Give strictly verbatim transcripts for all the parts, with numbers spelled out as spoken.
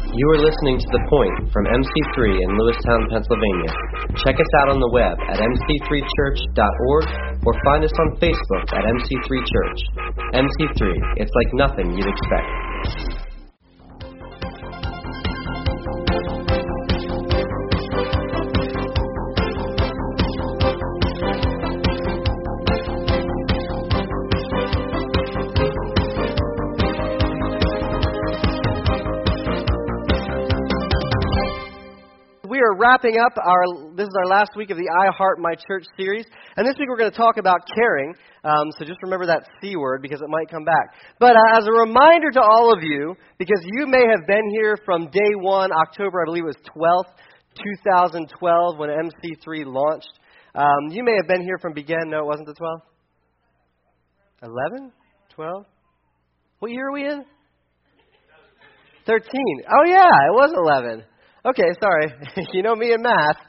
You are listening to The Point from M C three in Lewistown, Pennsylvania. Check us out on the web at m c three church dot org or find us on Facebook at M C three Church. M C three, it's like nothing you'd expect. We are wrapping up our, this is our last week of the I Heart My Church series. And this week we're going to talk about caring. Um, so just remember that C word because it might come back. But uh, as a reminder to all of you, because you may have been here from day one, October, I believe it was twelfth, twenty twelve, when M C three launched. Um, you may have been here from begin. No, it wasn't the twelfth? eleven? twelve? What year are we in? thirteen. Oh yeah, it was eleven. Okay, sorry. You know me and math.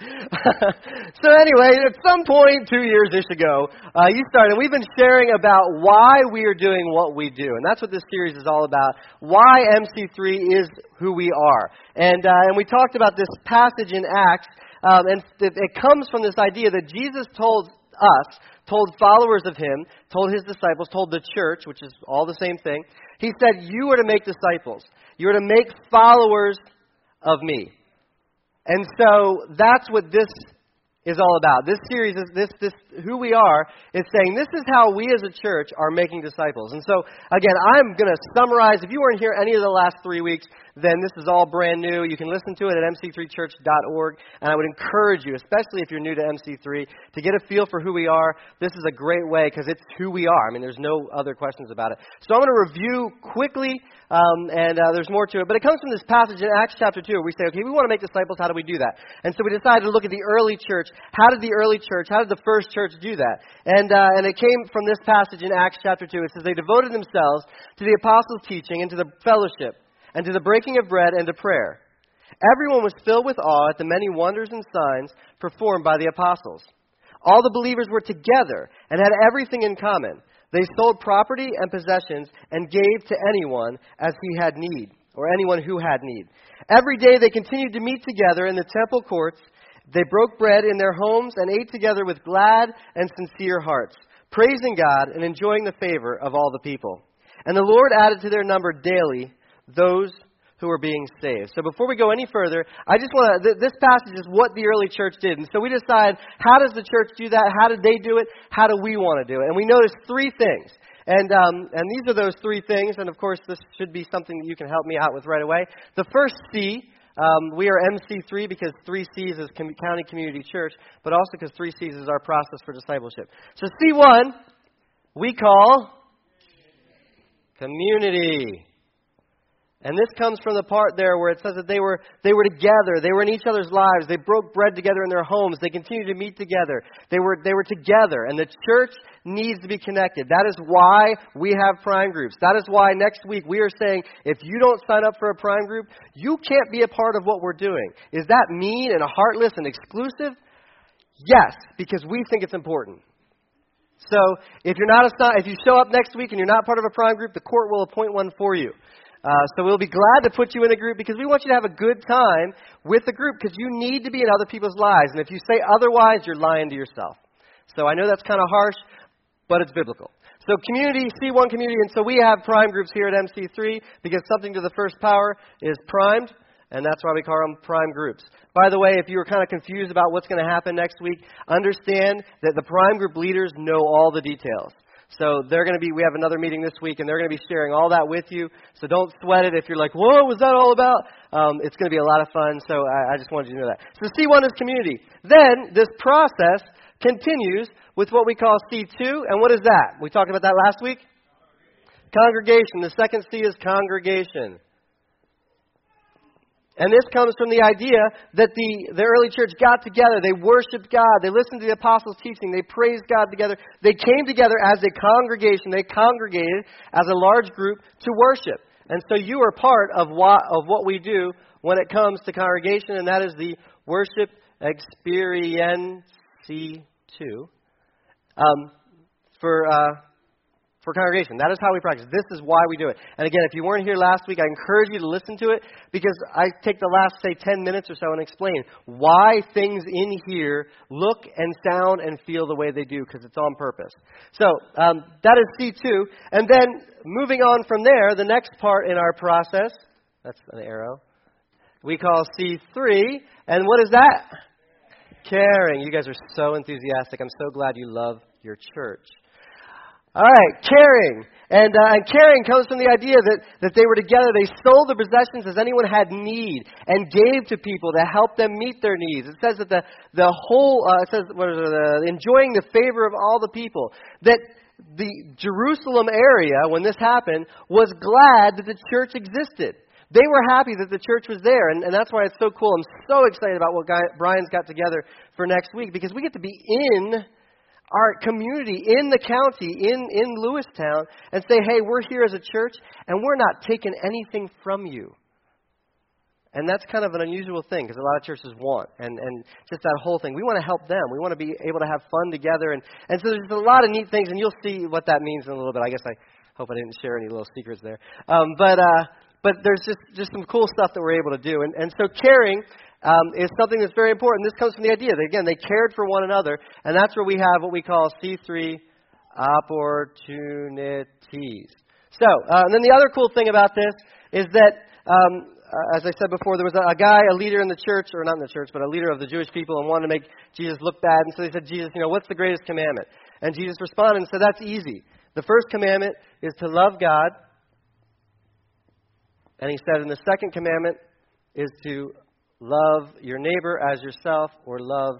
So anyway, at some point two years-ish ago, uh, you started. We've been sharing about why we are doing what we do. And that's what this series is all about. Why M C three is who we are. And uh, and we talked about this passage in Acts. Um, and it, it comes from this idea that Jesus told us, told followers of him, told his disciples, told the church, which is all the same thing. He said, you are to make disciples. You are to make followers of me. And so that's what this is all about. This series, is this, this, who we are, is saying this is how we as a church are making disciples. And so, again, I'm going to summarize. If you weren't here any of the last three weeks, then this is all brand new. You can listen to it at m c three church dot org. And I would encourage you, especially if you're new to M C three, to get a feel for who we are. This is a great way because it's who we are. I mean, there's no other questions about it. So I'm going to review quickly, um, and uh, there's more to it. But it comes from this passage in Acts chapter two where we say, okay, we want to make disciples. How do we do that? And so we decided to look at the early church. How did the early church, how did the first church do that? And, uh, and it came from this passage in Acts chapter two. It says, they devoted themselves to the apostles' teaching and to the fellowship, and to the breaking of bread and to prayer. Everyone was filled with awe at the many wonders and signs performed by the apostles. All the believers were together and had everything in common. They sold property and possessions and gave to anyone as he had need, or anyone who had need. Every day they continued to meet together in the temple courts. They broke bread in their homes and ate together with glad and sincere hearts, praising God and enjoying the favor of all the people. And the Lord added to their number daily those who are being saved. So before we go any further, I just want to, th- this passage is what the early church did. And so we decide, how does the church do that? How did they do it? How do we want to do it? And we notice three things. And um, and these are those three things. And of course, this should be something that you can help me out with right away. The first C, um, we are M C three because three C's is com- County Community Church, but also because three C's is our process for discipleship. So C one, we call community. And this comes from the part there where it says that they were they were together. They were in each other's lives. They broke bread together in their homes. They continued to meet together. They were they were together. And the church needs to be connected. That is why we have prime groups. That is why next week we are saying, if you don't sign up for a prime group, you can't be a part of what we're doing. Is that mean and heartless and exclusive? Yes, because we think it's important. So if you're not a, if you show up next week and you're not part of a prime group, the court will appoint one for you. Uh, so we'll be glad to put you in a group because we want you to have a good time with the group because you need to be in other people's lives. And if you say otherwise, you're lying to yourself. So I know that's kind of harsh, but it's biblical. So community, C one community, and so we have prime groups here at M C three because something to the first power is primed, and that's why we call them prime groups. By the way, if you were kind of confused about what's going to happen next week, understand that the prime group leaders know all the details. So they're going to be, we have another meeting this week, and they're going to be sharing all that with you. So don't sweat it if you're like, whoa, what was that all about? Um, it's going to be a lot of fun, so I, I just wanted you to know that. So C one is community. Then this process continues with what we call C two, and what is that? We talked about that last week? Congregation. The second C is congregation. And this comes from the idea that the, the early church got together. They worshiped God. They listened to the apostles' teaching. They praised God together. They came together as a congregation. They congregated as a large group to worship. And so you are part of what, of what we do when it comes to congregation, and that is the worship experience C two. Um, for uh, for congregation. That is how we practice. This is why we do it. And again, if you weren't here last week, I encourage you to listen to it because I take the last, say, ten minutes or so and explain why things in here look and sound and feel the way they do because it's on purpose. So um, that is C two. And then moving on from there, the next part in our process, that's an arrow, we call C three. And what is that? Caring. You guys are so enthusiastic. I'm so glad you love your church. All right, caring. And, uh, and caring comes from the idea that, that they were together. They sold their possessions as anyone had need and gave to people to help them meet their needs. It says that the, the whole, uh, it says, what is it, uh, enjoying the favor of all the people. That the Jerusalem area, when this happened, was glad that the church existed. They were happy that the church was there, and, and that's why it's so cool. I'm so excited about what Guy, Brian's got together for next week because we get to be in our community, in the county, in, in Lewistown, and say, hey, we're here as a church, and we're not taking anything from you. And that's kind of an unusual thing, because a lot of churches want, and, and just that whole thing. We want to help them. We want to be able to have fun together, and, and so there's a lot of neat things, and you'll see what that means in a little bit. I guess I hope I didn't share any little secrets there. Um, but uh, but there's just, just some cool stuff that we're able to do. And, and so caring Um, is something that's very important. This comes from the idea that, again, they cared for one another, and that's where we have what we call C three opportunities. So, uh, and then the other cool thing about this is that, um, uh, as I said before, there was a, a guy, a leader in the church, or not in the church, but a leader of the Jewish people, and wanted to make Jesus look bad, and so they said, Jesus, you know, what's the greatest commandment? And Jesus responded and said, that's easy. The first commandment is to love God, and he said, and the second commandment is to love your neighbor as yourself, or love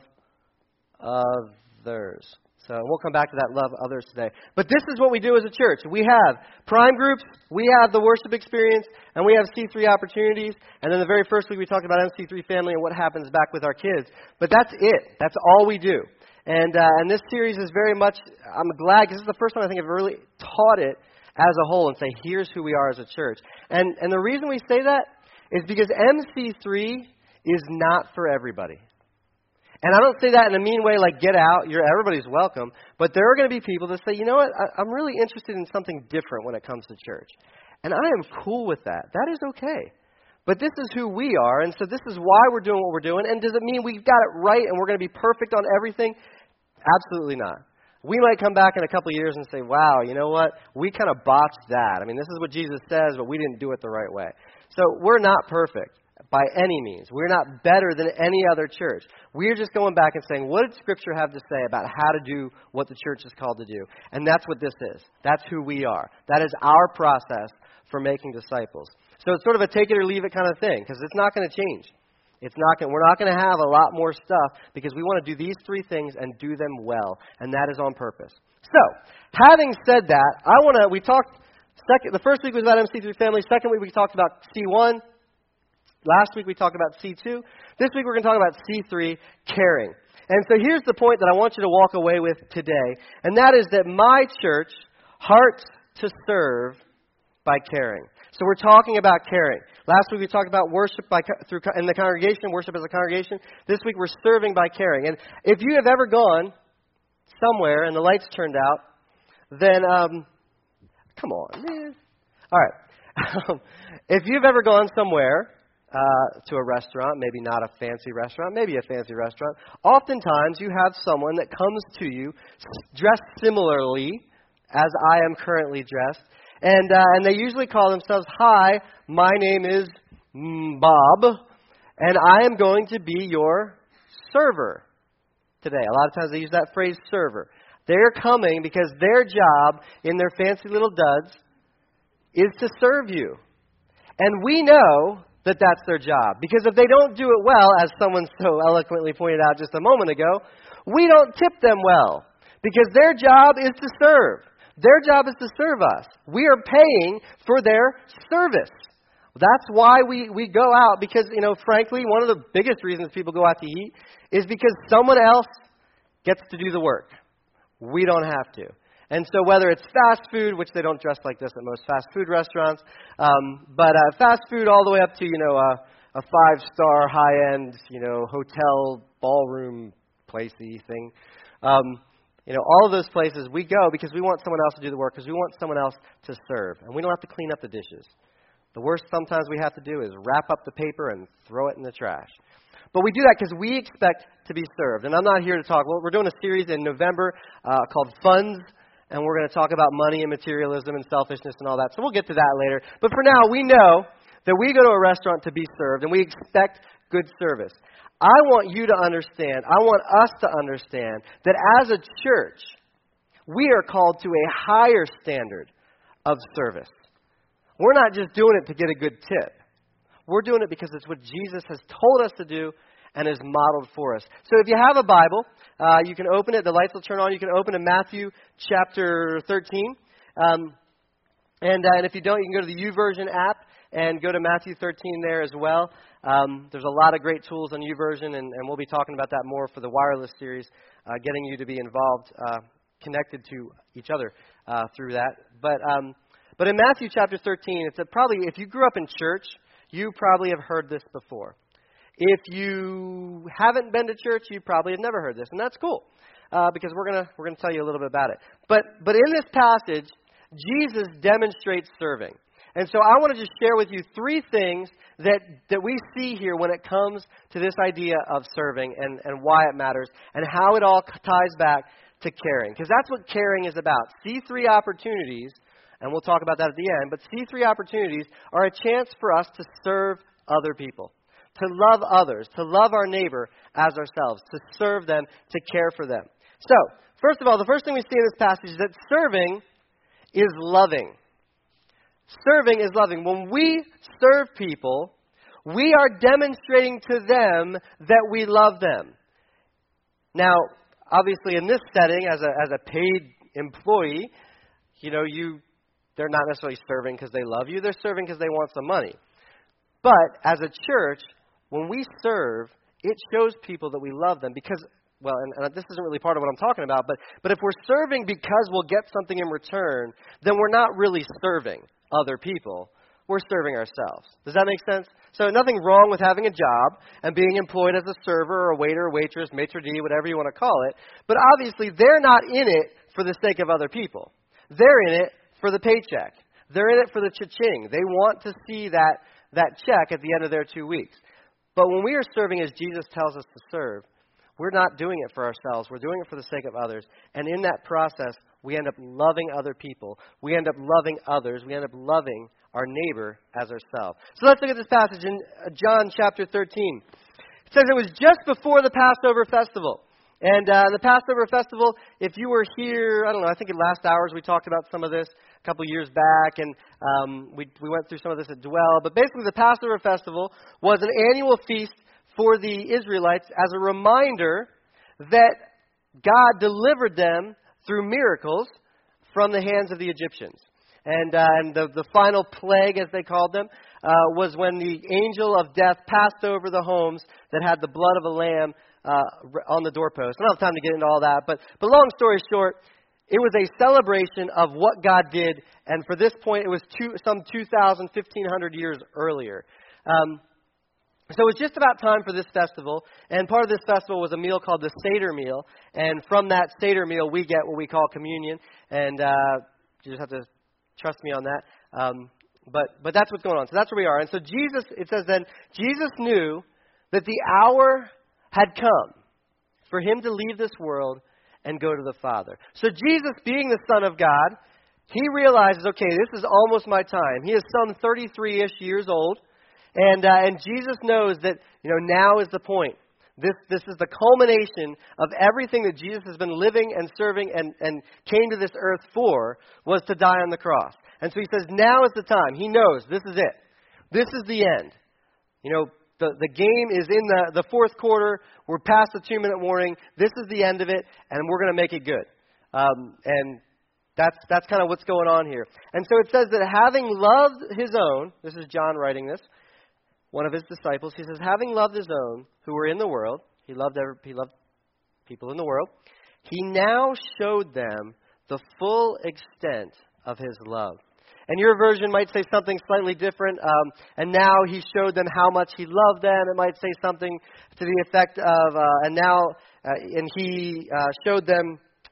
others. So we'll come back to that love others today. But this is what we do as a church. We have prime groups, we have the worship experience, and we have C three opportunities. And then the very first week we talked about M C three family and what happens back with our kids. But that's it. That's all we do. And uh, and this series is very much, I'm glad, because this is the first time I think I've really taught it as a whole and say, here's who we are as a church. And and the reason we say that is because M C three is not for everybody. And I don't say that in a mean way like get out, you're everybody's welcome, but there are going to be people that say, you know what, I, I'm really interested in something different when it comes to church. And I am cool with that. That is okay. But this is who we are, and so this is why we're doing what we're doing. And does it mean we've got it right and we're going to be perfect on everything? Absolutely not. We might come back in a couple of years and say, wow, you know what, we kind of botched that. I mean, this is what Jesus says, but we didn't do it the right way. So we're not perfect. By any means. We're not better than any other church. We're just going back and saying, what did Scripture have to say about how to do what the church is called to do? And that's what this is. That's who we are. That is our process for making disciples. So it's sort of a take it or leave it kind of thing, because it's not going to change. It's not going. We're not going to have a lot more stuff, because we want to do these three things and do them well, and that is on purpose. So, having said that, I want to. We talked. Second, the first week was about M C three family. Second week we talked about C one. Last week we talked about C two. This week we're going to talk about C three, caring. And so here's the point that I want you to walk away with today, and that is that my church, heart to serve by caring. So we're talking about caring. Last week we talked about worship by through in the congregation, worship as a congregation. This week we're serving by caring. And if you have ever gone somewhere and the lights turned out, then um, come on, man. All right. If you've ever gone somewhere Uh, to a restaurant, maybe not a fancy restaurant, maybe a fancy restaurant, oftentimes you have someone that comes to you dressed similarly as I am currently dressed, and uh, and they usually call themselves, hi, my name is Bob, and I am going to be your server today. A lot of times they use that phrase, server. They're coming because their job in their fancy little duds is to serve you. And we know that that's their job. Because if they don't do it well, as someone so eloquently pointed out just a moment ago, we don't tip them well. Because their job is to serve. Their job is to serve us. We are paying for their service. That's why we, we go out, because, you know, frankly, one of the biggest reasons people go out to eat is because someone else gets to do the work. We don't have to. And so whether it's fast food, which they don't dress like this at most fast food restaurants, um, but uh, fast food all the way up to, you know, uh, a five-star, high-end, you know, hotel, ballroom, placey thing. Um, You know, all of those places we go because we want someone else to do the work, because we want someone else to serve. And we don't have to clean up the dishes. The worst sometimes we have to do is wrap up the paper and throw it in the trash. But we do that because we expect to be served. And I'm not here to talk. Well, we're doing a series in November uh, called Funds, and we're going to talk about money and materialism and selfishness and all that. So we'll get to that later. But for now, we know that we go to a restaurant to be served, and we expect good service. I want you to understand, I want us to understand that as a church, we are called to a higher standard of service. We're not just doing it to get a good tip. We're doing it because it's what Jesus has told us to do and has modeled for us. So if you have a Bible, uh, you can open it. The lights will turn on. You can open to Matthew chapter thirteen. Um, and, uh, and if you don't, you can go to the YouVersion app and go to Matthew thirteen there as well. Um, there's a lot of great tools on YouVersion, and, and we'll be talking about that more for the wireless series, uh, getting you to be involved, uh, connected to each other uh, through that. But um, but in Matthew chapter thirteen, it's a probably, if you grew up in church, you probably have heard this before. If you haven't been to church, you probably have never heard this, and that's cool uh, because we're gonna we're gonna tell you a little bit about it. But but in this passage, Jesus demonstrates serving. And so I want to just share with you three things that, that we see here when it comes to this idea of serving and, and why it matters and how it all ties back to caring. Because that's what caring is about. C three opportunities, and we'll talk about that at the end, but C three opportunities are a chance for us to serve other people, to love others, to love our neighbor as ourselves, to serve them, to care for them. So, first of all, the first thing we see in this passage is that serving is loving. Serving is loving. When we serve people, we are demonstrating to them that we love them. Now, obviously, in this setting, as a as a paid employee, you know, you they're not necessarily serving because they love you. They're serving because they want some money. But as a church, when we serve, it shows people that we love them because, well, and, and this isn't really part of what I'm talking about, but but if we're serving because we'll get something in return, then we're not really serving other people. We're serving ourselves. Does that make sense? So nothing wrong with having a job and being employed as a server or a waiter or waitress, maitre d', whatever you want to call it. But obviously, they're not in it for the sake of other people. They're in it for the paycheck. They're in it for the cha-ching. They want to see that, that check at the end of their two weeks. But when we are serving as Jesus tells us to serve, we're not doing it for ourselves. We're doing it for the sake of others. And in that process, we end up loving other people. We end up loving others. We end up loving our neighbor as ourselves. So let's look at this passage in John chapter thirteen. It says it was just before the Passover festival. And uh, the Passover festival, if you were here, I don't know, I think in last hours we talked about some of this a couple years back, and um, we, we went through some of this at Dwell. But basically the Passover festival was an annual feast for the Israelites as a reminder that God delivered them through miracles from the hands of the Egyptians. And, uh, and the, the final plague, as they called them, uh, was when the angel of death passed over the homes that had the blood of a lamb uh, on the doorpost. I don't have time to get into all that, but, but long story short, it was a celebration of what God did, and for this point, it was two, some two thousand, fifteen hundred years earlier. Um, So it was just about time for this festival, and part of this festival was a meal called the Seder meal, and from that Seder meal we get what we call communion, and uh, you just have to trust me on that, um, but but that's what's going on. So that's where we are. And so Jesus, it says then, Jesus knew that the hour had come for him to leave this world and go to the Father. So Jesus, being the Son of God, he realizes, okay, this is almost my time. He is some thirty-three-ish years old. And uh, and Jesus knows that, you know, now is the point. This this is the culmination of everything that Jesus has been living and serving and, and came to this earth for, was to die on the cross. And so he says, now is the time. He knows this is it. This is the end. You know, the, the game is in the, the fourth quarter. We're past the two-minute warning. This is the end of it, and we're going to make it good. Um, and that's that's kind of what's going on here. And so it says that having loved his own, this is John writing this, one of his disciples, he says, having loved his own who were in the world, he loved every, he loved people in the world, he now showed them the full extent of his love. And your version might say something slightly different, um, and now he showed them how much he loved them. It might say something to the effect of, uh, and now, uh, and he uh, showed them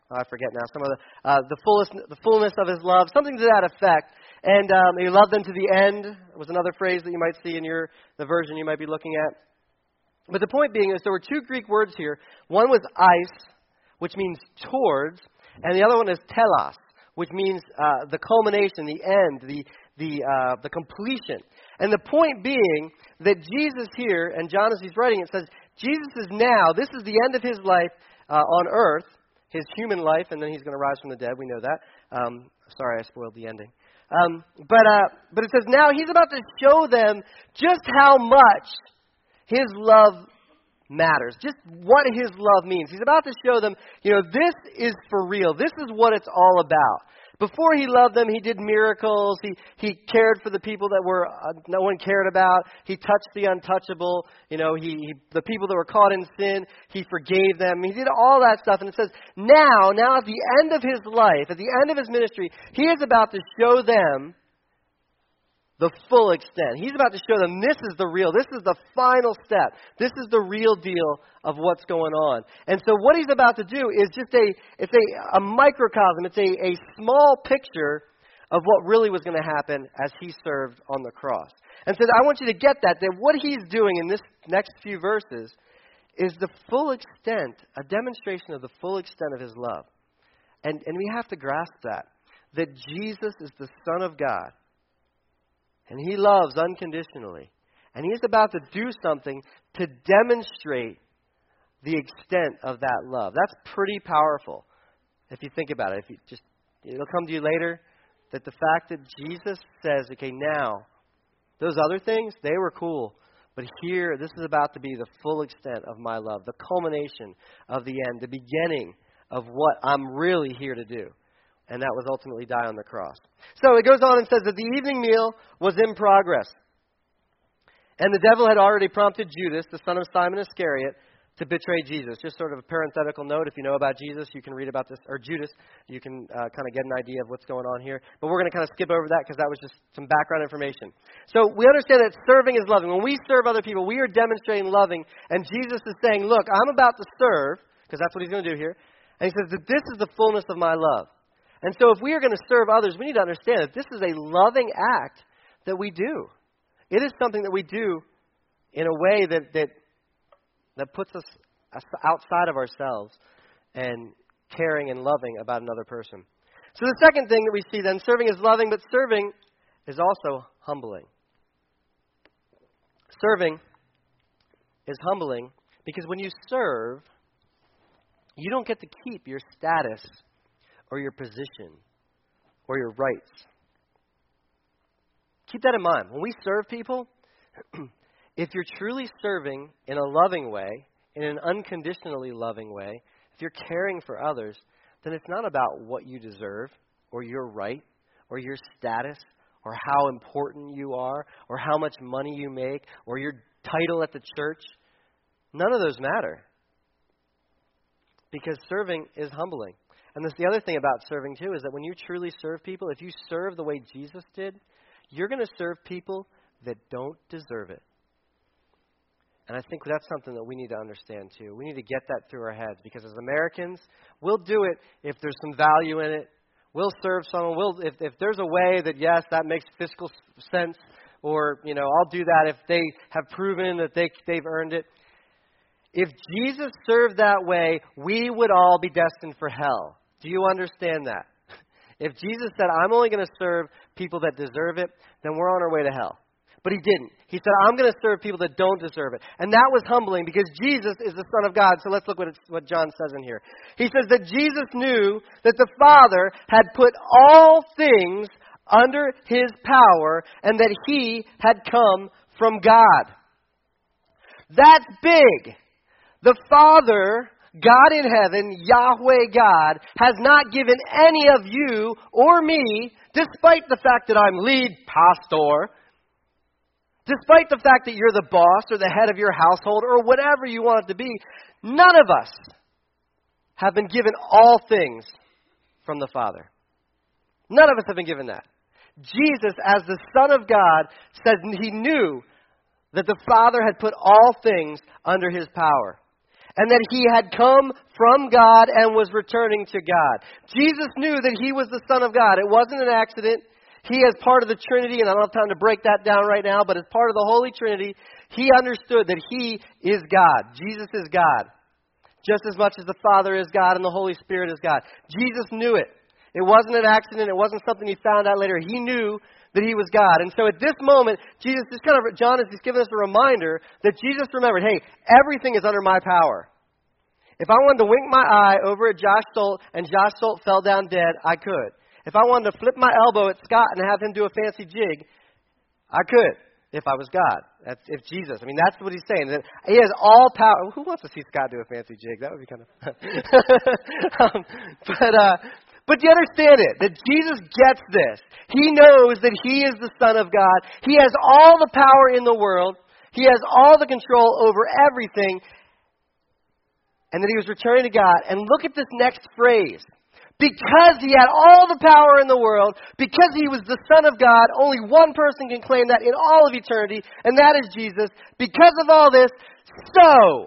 oh, I forget now, some of the, uh, the, fullest, the fullness of his love, something to that effect. And um, he loved them to the end was another phrase that you might see in your the version you might be looking at. But the point being is there were two Greek words here. One was eis, which means towards, and the other one is telos, which means uh, the culmination, the end, the the uh, the completion. And the point being that Jesus here, and John as he's writing it, says Jesus is now, this is the end of his life uh, on earth, his human life, and then he's going to rise from the dead. We know that. Um, sorry, I spoiled the ending. Um, but uh, but it says now he's about to show them just how much his love matters, just what his love means. He's about to show them, you know, this is for real. This is what it's all about. Before he loved them, he did miracles. He he cared for the people that were uh, no one cared about. He touched the untouchable. You know, he, he the people that were caught in sin, he forgave them. He did all that stuff. And it says, now, now at the end of his life, at the end of his ministry, he is about to show them the full extent. He's about to show them this is the real, this is the final step. This is the real deal of what's going on. And so what he's about to do is just a, it's a, a microcosm, it's a, a small picture of what really was going to happen as he served on the cross. And so I want you to get that, that what he's doing in this next few verses is the full extent, a demonstration of the full extent of his love. And, and we have to grasp that, that Jesus is the Son of God. And he loves unconditionally. And he's about to do something to demonstrate the extent of that love. That's pretty powerful if you think about it. If you just, it'll come to you later that the fact that Jesus says, okay, now, those other things, they were cool. But here, this is about to be the full extent of my love, the culmination of the end, the beginning of what I'm really here to do. And that was ultimately die on the cross. So it goes on and says that the evening meal was in progress. And the devil had already prompted Judas, the son of Simon Iscariot, to betray Jesus. Just sort of a parenthetical note. If you know about Jesus, you can read about this. Or Judas, you can uh, kind of get an idea of what's going on here. But we're going to kind of skip over that because that was just some background information. So we understand that serving is loving. When we serve other people, we are demonstrating loving. And Jesus is saying, look, I'm about to serve, because that's what he's going to do here. And he says that this is the fullness of my love. And so if we are going to serve others, we need to understand that this is a loving act that we do. It is something that we do in a way that that, that puts us outside of ourselves and caring and loving about another person. So the second thing that we see then, serving is loving, but serving is also humbling. Serving is humbling because when you serve, you don't get to keep your status or your position, or your rights. Keep that in mind. When we serve people, if you're truly serving in a loving way, in an unconditionally loving way, if you're caring for others, then it's not about what you deserve, or your right, or your status, or how important you are, or how much money you make, or your title at the church. None of those matter. Because serving is humbling. And this, the other thing about serving, too, is that when you truly serve people, if you serve the way Jesus did, you're going to serve people that don't deserve it. And I think that's something that we need to understand, too. We need to get that through our heads, because as Americans, we'll do it if there's some value in it. We'll serve someone. We'll, if, if there's a way that, yes, that makes fiscal sense, or, you know, I'll do that if they have proven that they, they've earned it. If Jesus served that way, we would all be destined for hell. Do you understand that? If Jesus said, I'm only going to serve people that deserve it, then we're on our way to hell. But he didn't. He said, I'm going to serve people that don't deserve it. And that was humbling because Jesus is the Son of God. So let's look what, it's, what John says in here. He says that Jesus knew that the Father had put all things under his power and that he had come from God. That's big. The Father, God in heaven, Yahweh God, has not given any of you or me, despite the fact that I'm lead pastor, despite the fact that you're the boss or the head of your household or whatever you want it to be, none of us have been given all things from the Father. None of us have been given that. Jesus, as the Son of God, says he knew that the Father had put all things under his power. and that he had come from God and was returning to God. Jesus knew that he was the Son of God. It wasn't an accident. He, as part of the Trinity, and I don't have time to break that down right now, but as part of the Holy Trinity, he understood that he is God. Jesus is God. Just as much as the Father is God and the Holy Spirit is God. Jesus knew it. It wasn't an accident. It wasn't something he found out later. He knew that he was God. And so at this moment, Jesus is kind of, John is just giving us a reminder that Jesus remembered, hey, everything is under my power. If I wanted to wink my eye over at Josh Stolt and Josh Stolt fell down dead, I could. If I wanted to flip my elbow at Scott and have him do a fancy jig, I could. If I was God. That's if Jesus. I mean, that's what he's saying. That he has all power. Who wants to see Scott do a fancy jig? That would be kind of... um, but, uh, but you understand it, that Jesus gets this. He knows that he is the Son of God. He has all the power in the world. He has all the control over everything. And that he was returning to God. And look at this next phrase. Because he had all the power in the world, because he was the Son of God, only one person can claim that in all of eternity, and that is Jesus. Because of all this, so,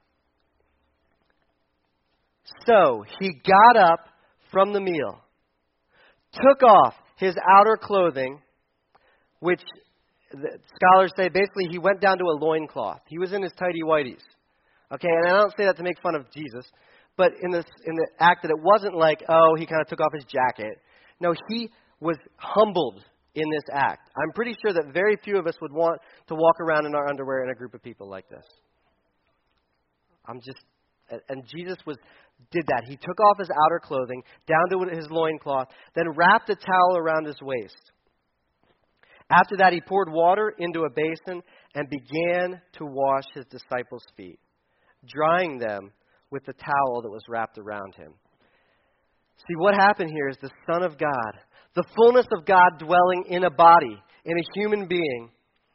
so he got up from the meal, took off his outer clothing, which the scholars say basically he went down to a loincloth. He was in his tighty-whities. Okay, and I don't say that to make fun of Jesus. But in this, in the act that it wasn't like, oh, he kind of took off his jacket. No, he was humbled in this act. I'm pretty sure that very few of us would want to walk around in our underwear in a group of people like this. I'm just, and Jesus was did that. He took off his outer clothing, down to his loincloth, then wrapped a towel around his waist. After that, he poured water into a basin and began to wash his disciples' feet, drying them with the towel that was wrapped around him. See, what happened here is the Son of God, the fullness of God dwelling in a body, in a human being,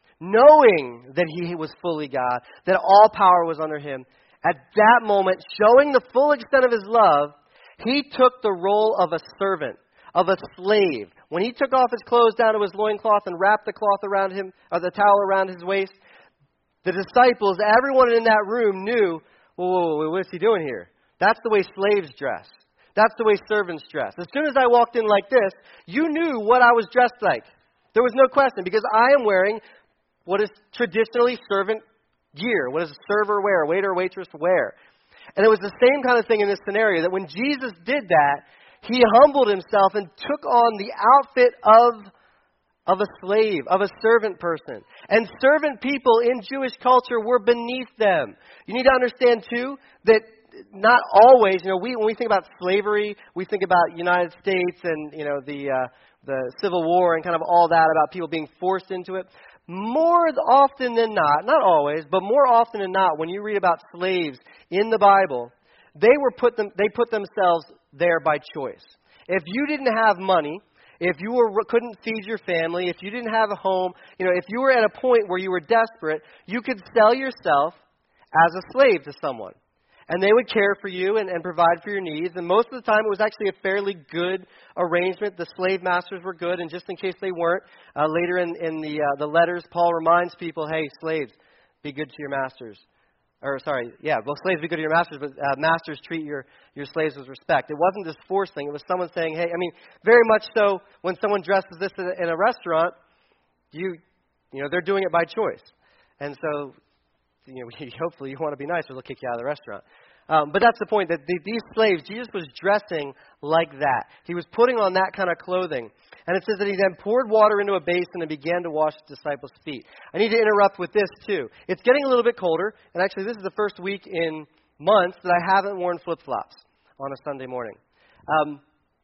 knowing that he was fully God, that all power was under him, at that moment, showing the full extent of his love, he took the role of a servant, of a slave. When he took off his clothes down to his loincloth and wrapped the cloth around him, or the towel around his waist, the disciples, everyone in that room knew, Whoa, whoa, whoa, what is he doing here? That's the way slaves dress. That's the way servants dress. As soon as I walked in like this, you knew what I was dressed like. There was no question, because I am wearing what is traditionally servant gear. What does a server wear, a waiter or waitress wear? And it was the same kind of thing in this scenario, that when Jesus did that, he humbled himself and took on the outfit of of a slave, of a servant person. And servant people in Jewish culture were beneath them. You need to understand, too, that not always, you know, we when we think about slavery, we think about United States and, you know, the uh, the Civil War and kind of all that about people being forced into it. More often than not, not always, but more often than not, when you read about slaves in the Bible, they were put them they put themselves there by choice. If you didn't have money, if you were, couldn't feed your family, if you didn't have a home, you know, if you were at a point where you were desperate, you could sell yourself as a slave to someone. And they would care for you and, and provide for your needs. And most of the time, it was actually a fairly good arrangement. The slave masters were good. And just in case they weren't, uh, later in, in the uh, the letters, Paul reminds people, hey, slaves, be good to your masters. Or, sorry, yeah, well, slaves be good to your masters, but uh, masters treat your, your slaves with respect. It wasn't this forced thing. It was someone saying, hey, I mean, very much so when someone dresses this in a, in a restaurant, you you know, they're doing it by choice. And so, you know, hopefully you want to be nice or they'll kick you out of the restaurant. Um, but that's the point, that the, these slaves, Jesus was dressing like that. He was putting on that kind of clothing. And it says that he then poured water into a basin and began to wash his disciples' feet. I need to interrupt with this, too. It's getting a little bit colder. And actually, this is the first week in months that I haven't worn flip-flops on a Sunday morning. Um,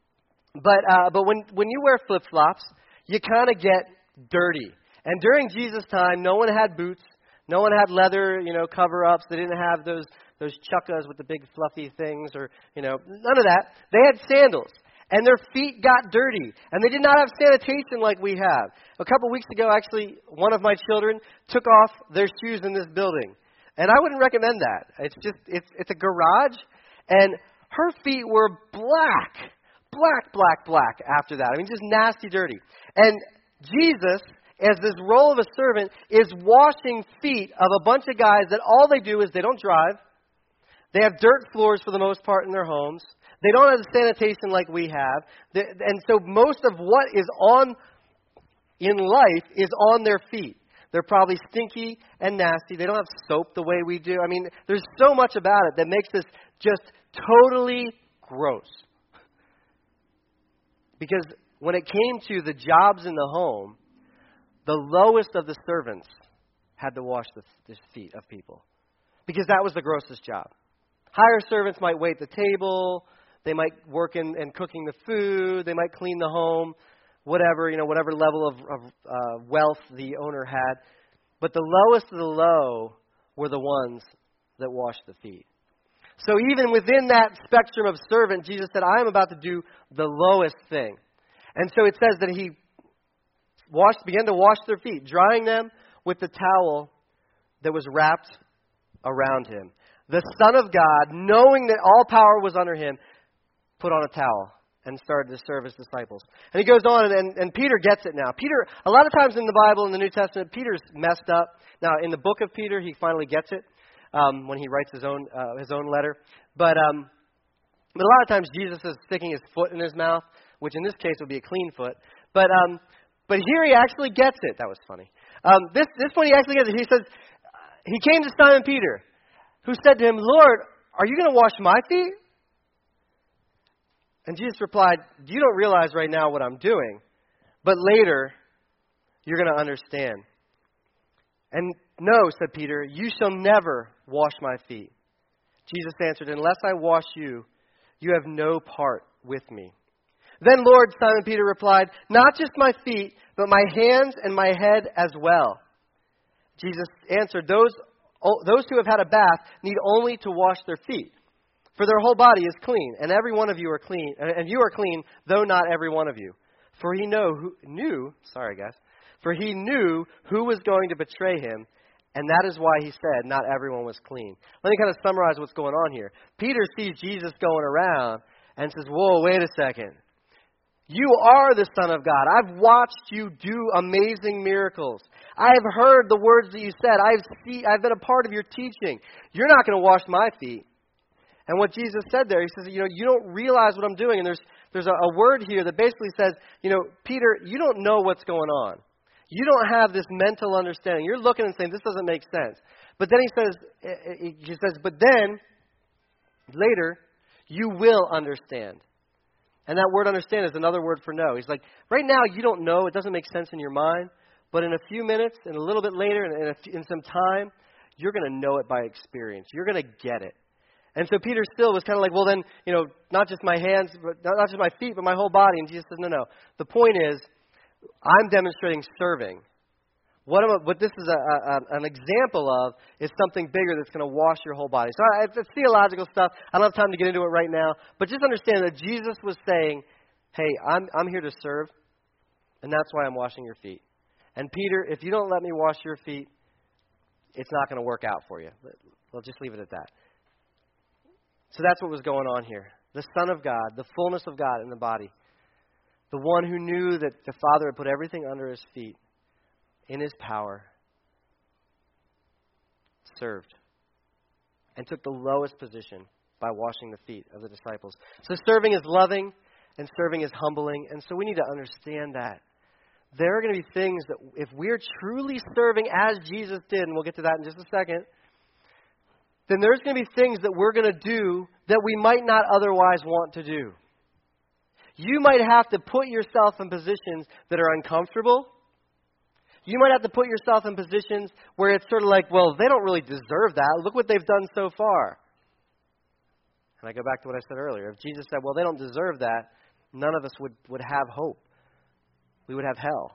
but uh, but when, when you wear flip-flops, you kind of get dirty. And during Jesus' time, no one had boots. No one had leather, you know, cover-ups. They didn't have those those chukkas with the big fluffy things, or, you know, none of that. They had sandals. And their feet got dirty. And they did not have sanitation like we have. A couple weeks ago, actually, one of my children took off their shoes in this building. And I wouldn't recommend that. It's just, it's it's a garage. And her feet were black. Black, black, black after that. I mean, just nasty dirty. And Jesus, as this role of a servant, is washing feet of a bunch of guys that all they do is they don't drive. They have dirt floors for the most part in their homes. They don't have sanitation like we have. They, and so most of what is on in life is on their feet. They're probably stinky and nasty. They don't have soap the way we do. I mean, there's so much about it that makes this just totally gross. Because when it came to the jobs in the home, the lowest of the servants had to wash the, the feet of people. Because that was the grossest job. Higher servants might wait the table. They might work in, in cooking the food. They might clean the home. Whatever, you know, whatever level of, of uh, wealth the owner had. But the lowest of the low were the ones that washed the feet. So even within that spectrum of servant, Jesus said, I am about to do the lowest thing. And so it says that he washed, began to wash their feet, drying them with the towel that was wrapped around him. The Son of God, knowing that all power was under him, put on a towel and started to serve his disciples. And he goes on, and, and Peter gets it now. Peter, a lot of times in the Bible, in the New Testament, Peter's messed up. Now, in the book of Peter, he finally gets it um, when he writes his own uh, his own letter. But, um, but a lot of times Jesus is sticking his foot in his mouth, which in this case would be a clean foot. But um, but here he actually gets it. That was funny. Um, this this point he actually gets it. He says, he came to Simon Peter, who said to him, Lord, are you going to wash my feet? And Jesus replied, you don't realize right now what I'm doing, but later you're going to understand. And no, said Peter, you shall never wash my feet. Jesus answered, unless I wash you, you have no part with me. Then Lord, Simon Peter replied, not just my feet, but my hands and my head as well. Jesus answered, those, those who have had a bath need only to wash their feet. For their whole body is clean, and every one of you are clean, and you are clean, though not every one of you. For he know who, knew, sorry guys, for he knew who was going to betray him, and that is why he said not everyone was clean. Let me kind of summarize what's going on here. Peter sees Jesus going around and says, whoa, wait a second. You are the Son of God. I've watched you do amazing miracles. I've heard the words that you said. I've see, I've been a part of your teaching. You're not going to wash my feet. And what Jesus said there, he says, you know, you don't realize what I'm doing. And there's there's a, a word here that basically says, you know, Peter, you don't know what's going on. You don't have this mental understanding. You're looking and saying, this doesn't make sense. But then he says, he says, but then, later, you will understand. And that word understand is another word for know. He's like, right now you don't know. It doesn't make sense in your mind. But in a few minutes, and a little bit later, and in, a, in some time, you're going to know it by experience. You're going to get it. And so Peter still was kind of like, well then, you know, not just my hands, but not just my feet, but my whole body. And Jesus says, no, no. The point is, I'm demonstrating serving. What, I'm, what this is a, a, an example of is something bigger that's going to wash your whole body. So it's, it's theological stuff. I don't have time to get into it right now. But just understand that Jesus was saying, hey, I'm, I'm here to serve, and that's why I'm washing your feet. And Peter, if you don't let me wash your feet, it's not going to work out for you. We'll just leave it at that. So that's what was going on here. The Son of God, the fullness of God in the body. The one who knew that the Father had put everything under his feet in his power, served and took the lowest position by washing the feet of the disciples. So serving is loving and serving is humbling. And so we need to understand that. There are going to be things that if we're truly serving as Jesus did, and we'll get to that in just a second, then there's going to be things that we're going to do that we might not otherwise want to do. You might have to put yourself in positions that are uncomfortable. You might have to put yourself in positions where it's sort of like, well, they don't really deserve that. Look what they've done so far. And I go back to what I said earlier. If Jesus said, well, they don't deserve that, none of us would, would have hope. We would have hell.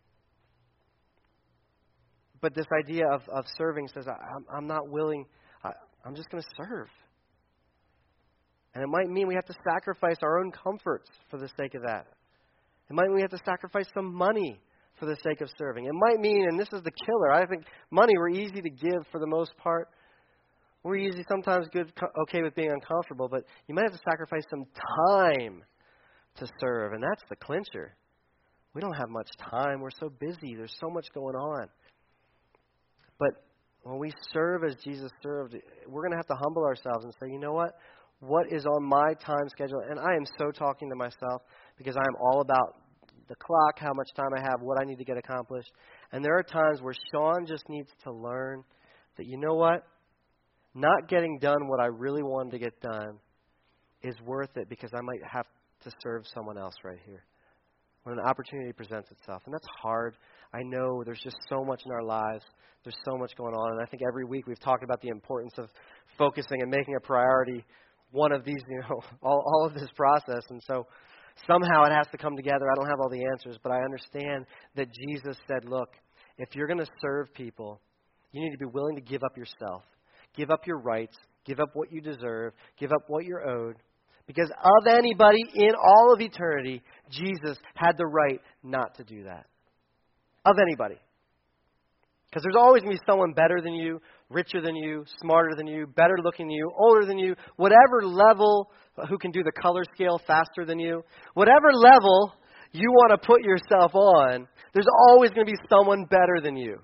But this idea of, of serving says, I'm, I'm not willing... I, I'm just going to serve. And it might mean we have to sacrifice our own comforts for the sake of that. It might mean we have to sacrifice some money for the sake of serving. It might mean, and this is the killer, I think money we're easy to give for the most part. We're easy, sometimes good, okay with being uncomfortable, but you might have to sacrifice some time to serve, and that's the clincher. We don't have much time. We're so busy. There's so much going on. But when we serve as Jesus served, we're going to have to humble ourselves and say, you know what? What is on my time schedule? And I am so talking to myself because I am all about the clock, how much time I have, what I need to get accomplished. And there are times where Sean just needs to learn that, you know what? Not getting done what I really wanted to get done is worth it because I might have to serve someone else right here when an opportunity presents itself. And that's hard. I know there's just so much in our lives. There's so much going on. And I think every week we've talked about the importance of focusing and making a priority one of these, you know, all, all of this process. And so somehow it has to come together. I don't have all the answers, but I understand that Jesus said, look, if you're going to serve people, you need to be willing to give up yourself, give up your rights, give up what you deserve, give up what you're owed. Because of anybody in all of eternity, Jesus had the right not to do that. Of anybody. Because there's always going to be someone better than you, richer than you, smarter than you, better looking than you, older than you, whatever level, who can do the color scale faster than you, whatever level you want to put yourself on, there's always going to be someone better than you.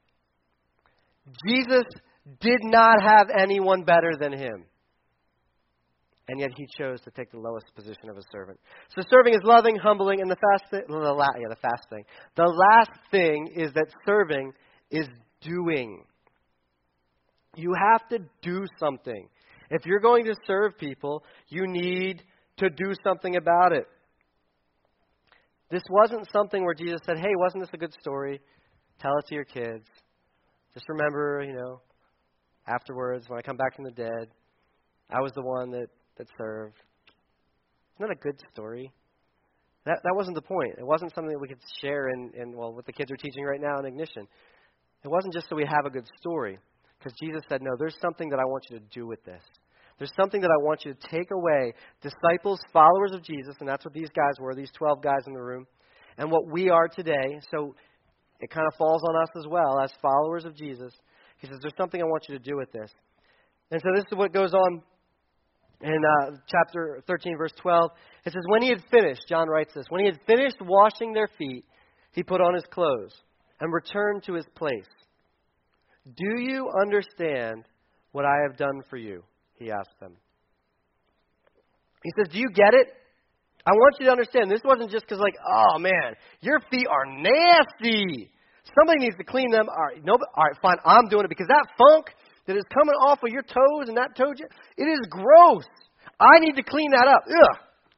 Jesus did not have anyone better than him. And yet he chose to take the lowest position of a servant. So serving is loving, humbling, and the fast thing, the la, yeah, the fast thing. The last thing is that serving is doing. You have to do something. If you're going to serve people, you need to do something about it. This wasn't something where Jesus said, hey, wasn't this a good story? Tell it to your kids. Just remember, you know, afterwards, when I come back from the dead, I was the one that that served. It's not a good story. That that wasn't the point. It wasn't something that we could share in, in well, what the kids are teaching right now in Ignition. It wasn't just so we have a good story. Because Jesus said, no, there's something that I want you to do with this. There's something that I want you to take away. Disciples, followers of Jesus, and that's what these guys were, these twelve guys in the room, and what we are today. So it kind of falls on us as well as followers of Jesus. He says, there's something I want you to do with this. And so this is what goes on in uh, chapter thirteen, verse twelve. It says, when he had finished, John writes this, when he had finished washing their feet, he put on his clothes and returned to his place. Do you understand what I have done for you? He asked them. He says, do you get it? I want you to understand, this wasn't just because like, oh man, your feet are nasty. Somebody needs to clean them. All right, no, all right, fine, I'm doing it because that funk that is coming off of your toes and that toe, it is gross. I need to clean that up. Ugh.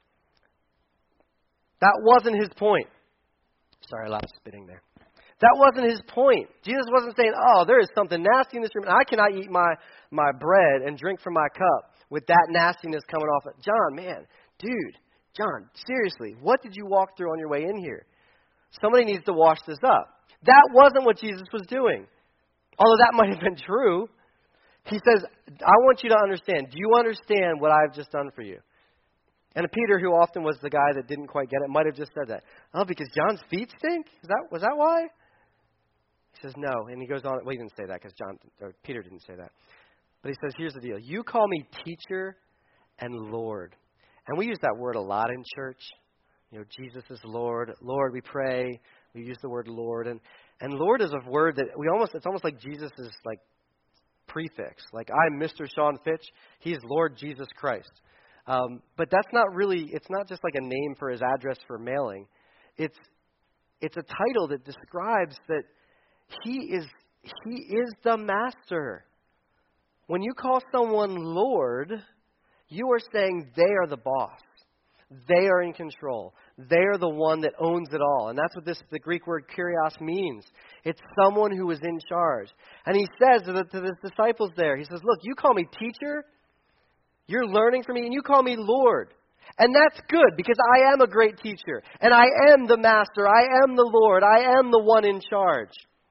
That wasn't his point. Sorry, a lot of spitting there. That wasn't his point. Jesus wasn't saying, oh, there is something nasty in this room, and I cannot eat my, my bread and drink from my cup with that nastiness coming off it. John, man, dude, John, seriously, what did you walk through on your way in here? Somebody needs to wash this up. That wasn't what Jesus was doing. Although that might have been true. He says, I want you to understand. Do you understand what I've just done for you? And Peter, who often was the guy that didn't quite get it, might have just said that. Oh, because John's feet stink? Is that was that why? He says, no. And he goes on. Well, he didn't say that because John or Peter didn't say that. But he says, here's the deal. You call me teacher and Lord. And we use that word a lot in church. You know, Jesus is Lord. Lord, we pray. We use the word Lord. And, and Lord is a word that we almost, it's almost like Jesus is like prefix. Like, I'm Mister Sean Fitch. He's Lord Jesus Christ. Um, but that's not really, it's not just like a name for his address for mailing. It's it's a title that describes that he is he is the master. When you call someone Lord, you are saying they are the boss. They are in control. They are the one that owns it all. And that's what this the Greek word kurios means. It's someone who is in charge. And he says to the, to the disciples there, he says, look, you call me teacher, you're learning from me, and you call me Lord. And that's good because I am a great teacher. And I am the master. I am the Lord. I am the one in charge.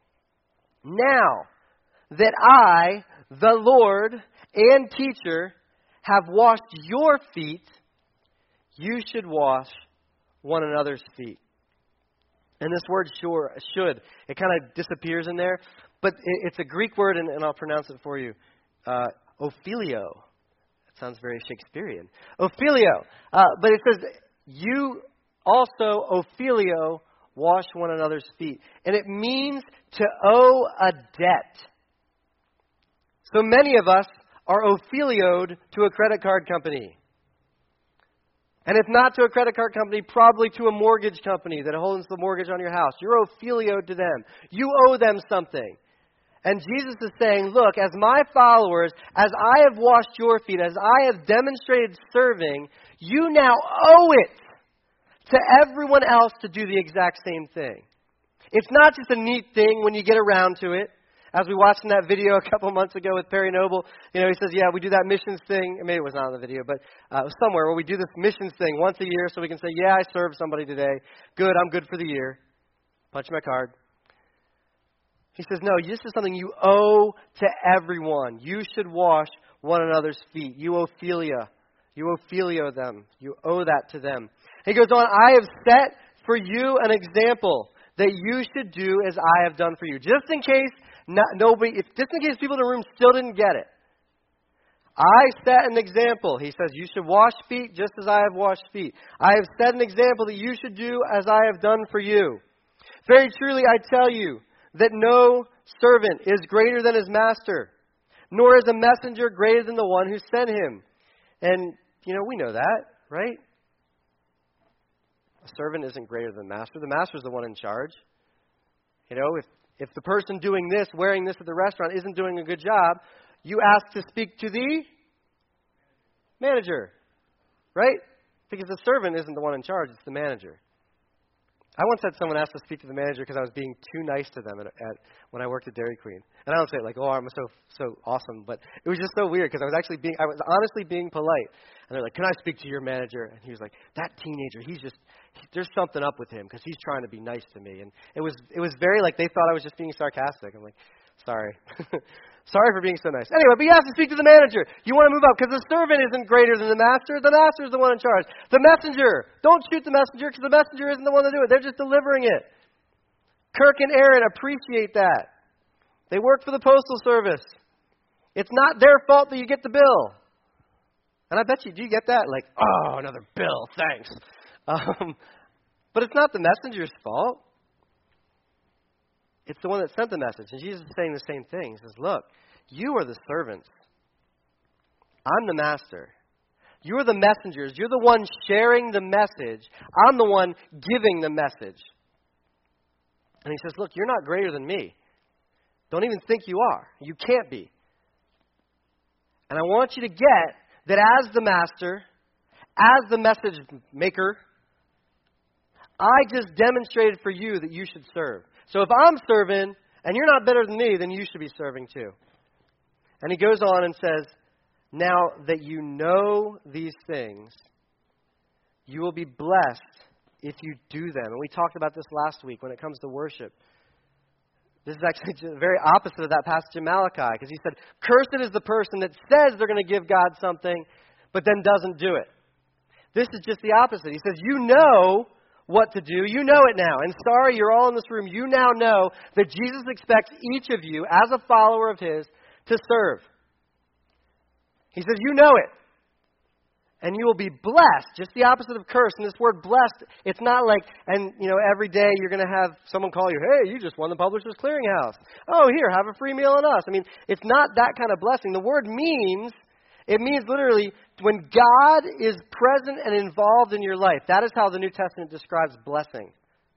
Now that I, the Lord and teacher, have washed your feet, you should wash one another's feet. And this word sure, should, it kind of disappears in there. But it's a Greek word, and, and I'll pronounce it for you. Uh, Ophilio. It sounds very Shakespearean. Ophilio. Uh, but it says, you also, Ophilio, wash one another's feet. And it means to owe a debt. So many of us are Ophilioed to a credit card company. And if not to a credit card company, probably to a mortgage company that holds the mortgage on your house. You're Ophilioed to them. You owe them something. And Jesus is saying, look, as my followers, as I have washed your feet, as I have demonstrated serving, you now owe it to everyone else to do the exact same thing. It's not just a neat thing when you get around to it. As we watched in that video a couple months ago with Perry Noble, you know, he says, yeah, we do that missions thing. Maybe it was not on the video, but uh, it was somewhere where we do this missions thing once a year so we can say, yeah, I served somebody today. Good, I'm good for the year. Punch my card. He says, no, this is something you owe to everyone. You should wash one another's feet. You Ophelia. You Ophelio them. You owe that to them. He goes on, I have set for you an example that you should do as I have done for you. Just in case not, nobody, if, just in case people in the room still didn't get it. I set an example. He says, you should wash feet just as I have washed feet. I have set an example that you should do as I have done for you. Very truly, I tell you that no servant is greater than his master, nor is a messenger greater than the one who sent him. And, you know, we know that, right? A servant isn't greater than the master. The master's the one in charge. You know, if, if the person doing this, wearing this at the restaurant isn't doing a good job, you ask to speak to the manager, right? Because the servant isn't the one in charge, it's the manager. I once had someone ask to speak to the manager because I was being too nice to them at, at when I worked at Dairy Queen. And I don't say it like, oh, I'm so so awesome, but it was just so weird because I was actually being, I was honestly being polite. And they're like, can I speak to your manager? And he was like, that teenager, he's just, he, there's something up with him because he's trying to be nice to me. And it was it was very like they thought I was just being sarcastic. I'm like, sorry. Sorry for being so nice. Anyway, but you have to speak to the manager. You want to move up because the servant isn't greater than the master. The master is the one in charge. The messenger. Don't shoot the messenger because the messenger isn't the one to do it. They're just delivering it. Kirk and Aaron appreciate that. They work for the Postal Service. It's not their fault that you get the bill. And I bet you, do you get that? Like, oh, another bill. Thanks. Um, but it's not the messenger's fault. It's the one that sent the message. And Jesus is saying the same thing. He says, look, you are the servants. I'm the master. You're the messengers. You're the one sharing the message. I'm the one giving the message. And he says, look, you're not greater than me. Don't even think you are. You can't be. And I want you to get that as the master, as the message maker, I just demonstrated for you that you should serve. So if I'm serving, and you're not better than me, then you should be serving too. And he goes on and says, now that you know these things, you will be blessed if you do them. And we talked about this last week when it comes to worship. This is actually the very opposite of that passage in Malachi, because he said, cursed is the person that says they're going to give God something, but then doesn't do it. This is just the opposite. He says, you know what to do. You know it now. And sorry, you're all in this room. You now know that Jesus expects each of you, as a follower of his, to serve. He says, you know it. And you will be blessed. Just the opposite of curse. And this word blessed, it's not like, and you know, every day you're going to have someone call you, hey, you just won the Publishers Clearinghouse. Oh, here, have a free meal on us. I mean, it's not that kind of blessing. The word means, it means literally when God is present and involved in your life. That is how the New Testament describes blessing.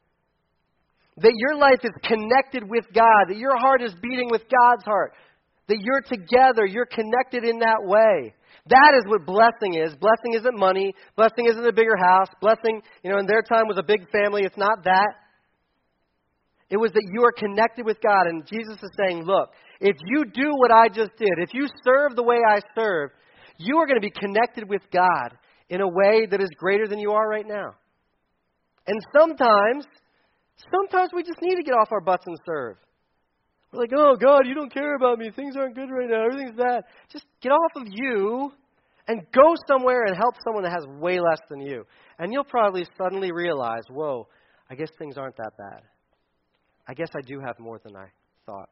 That your life is connected with God. That your heart is beating with God's heart. That you're together. You're connected in that way. That is what blessing is. Blessing isn't money. Blessing isn't a bigger house. Blessing, you know, in their time was a big family. It's not that. It was that you are connected with God. And Jesus is saying, look, if you do what I just did, if you serve the way I serve, you are going to be connected with God in a way that is greater than you are right now. And sometimes, sometimes we just need to get off our butts and serve. We're like, oh, God, you don't care about me. Things aren't good right now. Everything's bad. Just get off of you and go somewhere and help someone that has way less than you. And you'll probably suddenly realize, whoa, I guess things aren't that bad. I guess I do have more than I thought.